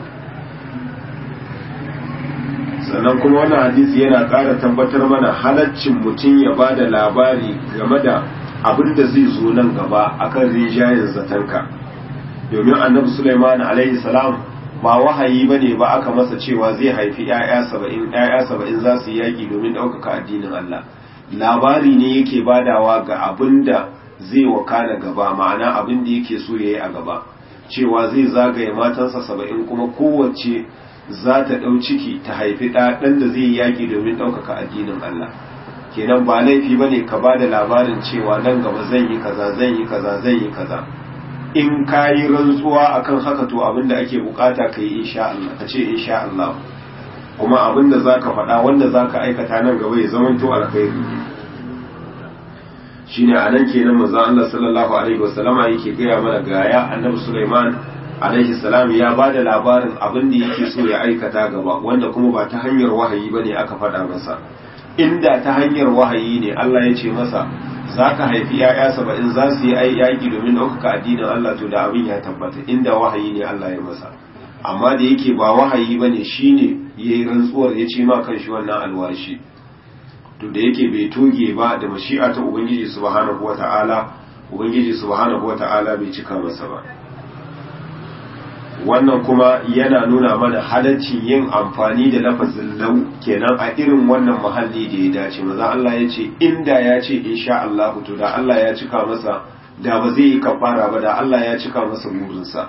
Sannan kuma wannan hadisi yana ƙara tabbatar mana halaccin mutum ya ba da labari game da abin da zai zo nan gaba akan rijayen zatanka, domin annabi Sulaiman alaihi salam ba wahayi ba ne ba aka masa cewa zai haifi ‘ya'ya saba'in ‘ya'ya saba'in za su yi yaƙi domin ɗaukaka addinin Allah. Labari ne yake badawa ga abin da zai wakana gaba, ma'ana abin da yake so ya yi a gaba, cewa zai zagaye matansa saba'in kuma kowace za ta ɗau ciki ta haifi ɗan da zai yi yaƙi domin ɗaukaka addinin Allah. Kenan ba laifi ba ne ka ba da labarin cewa nan gaba zan yi kaza zan yi kaza zan yi kaza. In ka yi rantsuwa akan haka to abinda ake bukata ka yi insha Allah, ka ce insha Allah, kuma abinda za ka faɗa wanda za ka aikata nan gaba ya zama to alkhairi. Shi ne a nan kenan manzo Allah sallallahu alaihi wasallama yake gaya mana gaya annabi Sulaiman alaihi salam ya ba da labarin abin da yake so ya aikata gaba, wanda kuma ba ta hanyar wahayi bane aka faɗa masa. Inda ta hanyar wahayi ne Allah ya ce masa za ka haifi ‘ya'ya saba'in za su yi yaƙi domin ɗaukaka addinin Allah, to da abin ya tabbata inda wahayi ne Allah ya masa. Amma da yake ba wahayi ba ne, shi ne ya yi rantsuwar ya ce ma kan shi wannan alwashi, to da yake bai toge ba da mashi'a ta Ubangiji subhanahu wata'ala, Ubangiji subhanahu wata'ala bai cika masa ba. Wannan kuma yana nuna mana halaccin yin amfani da lafazin lau kenan a irin wannan muhalli da ya dace. Maza Allah ya ce inda ya ce insha Allah to da Allah ya cika masa, da ba zai yi kafara ba, da Allah ya cika masa burinsa.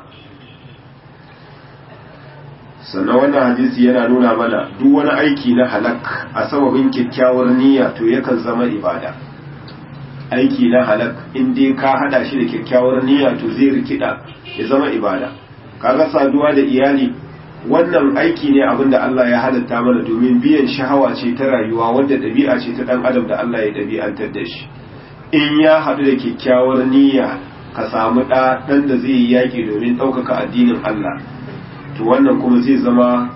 Sannan wannan hadisi yana nuna mana duk wani aiki na halak a sababin kyakkyawar niyya to yakan zama ibada. Aiki na halak in dai ka hada shi da kyakkyawar niyya to zai rikida ya zama ibada. Kaga saduwa da iyali wannan aiki ne abinda Allah ya halatta mana domin biyan shahawa ce ta rayuwa, wanda ɗabi'a ce ta ɗan adam da Allah ya ɗabi'antar da shi. In ya haɗu da kyakkyawar niyya ka samu ɗa ɗan da zai yi yaƙi domin ɗaukaka addinin Allah, to wannan kuma zai zama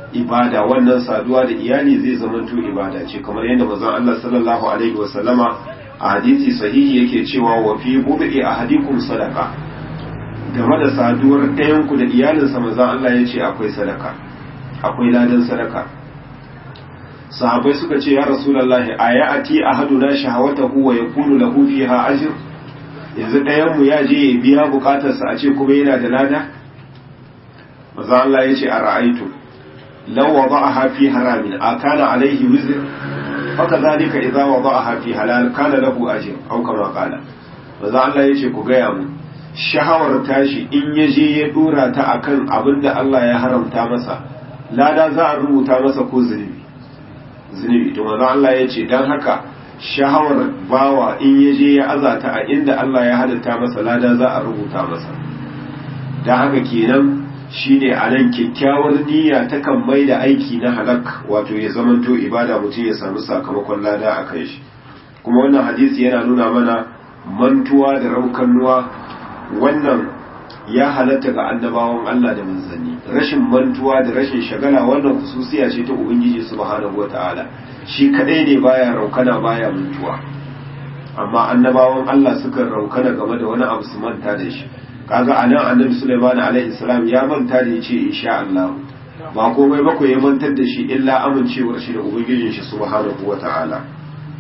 ibada, wannan saduwa da iyali zai zamanto ibada ce, kamar yadda manzon Allah sallallahu alaihi wasallama a hadisi sahihi yake cewa wa fi bud'i ahadikum sadaqa, game da saduwar ɗayan ku da iyalinsa manzon Allah ya ce akwai sadaka, akwai ladan sadaka. Sahabbai suka ce ya rasulullahi ayati ahaduna shahawatahu wa yakunu lahu fiha ajr, yanzu ɗayan mu ya je ya biya bukatarsa a ce kuma yana da lada? manzon Allah ya ce a ra'aitu law wada'aha fi haramin akana alaihi wizr فكذلك إذا وضعها في حلال كان له أجر أو كما قال. maza Allah ya ce ku gaya mu, shahawar tashi in ya je ya dora ta akan abin da Allah ya haramta masa, lada za a rubuta masa ko zunubi zunubi to maza Allah ya ce don haka shahawar bawa in ya je ya azata a inda Allah ya halatta masa, lada za a rubuta masa. don haka kenan shine a nan kyakkyawar niyya ta kan mai da aiki na halak wato ya zamanto ibada, mutum ya samu sakamakon lada a kai shi. Kuma wannan hadisi yana nuna mana mantuwa da raukannuwa wannan ya halatta ga annabawan Allah da manzanni. Rashin mantuwa da rashin shagala wannan khususiya ce ta Ubangiji subhanahu wataala, shi kadai ne baya raukana baya mantuwa, amma annabawan Allah suka raukana game da wani abu su manta da shi. Kaga anan annabi Sulaiman alaihi salam ya manta da yace insha Allah, ba komai ba ko ya mantar da shi illa amincewar shi da ubangijin shi subhanahu wataala.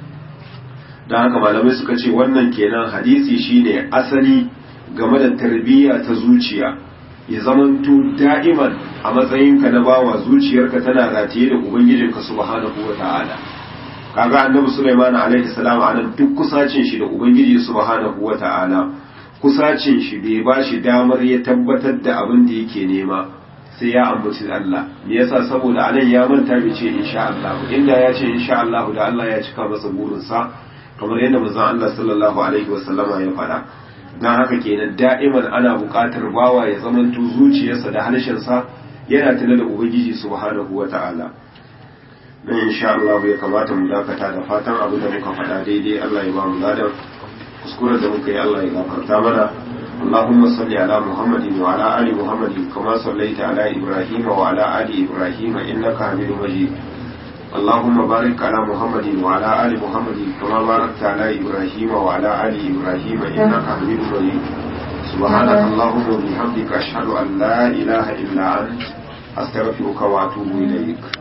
dan haka malamai suka ce wannan kenan hadisi shine asali game da tarbiyya ta zuciya, ya zamanto da'iman a matsayinka na bawa zuciyarka tana rataye da ubangijinka subhanahu wataala. kaga annabi Sulaiman alaihi salam anan duk kusacin shi da ubangiji subhanahu wataala, kusacin shi bai ba shi damar ya tabbatar da abin da yake nema sai ya ambaci Allah. Me yasa? saboda anan ya manta bai ce insha Allah, inda ya ce insha Allah da Allah ya cika masa burinsa, kamar yadda manzon Allah sallallahu alaihi wasallama ya faɗa. dan haka kenan da'iman ana buƙatar bawa ya zamanto zuciyarsa da harshensa yana tuna da ubangiji subhanahu wata'ala. dan insha Allah ya kamata mu dakata, da fatan abin da muka faɗa daidai Allah ya ba mu ladan, kuskuren da muka yi Allah ya gafarta mana. اللهم صل على محمد وعلى آل محمد كما صليت على إبراهيم وعلى آل إبراهيم إنك حميد مجيد. اللهم بارك على محمد وعلى آل محمد كما باركت على إبراهيم وعلى آل إبراهيم إنك حميد مجيد. سبحانك اللهم وبحمدك أشهد أن لا إله إلا أنت أستغفرك وأتوب إليك.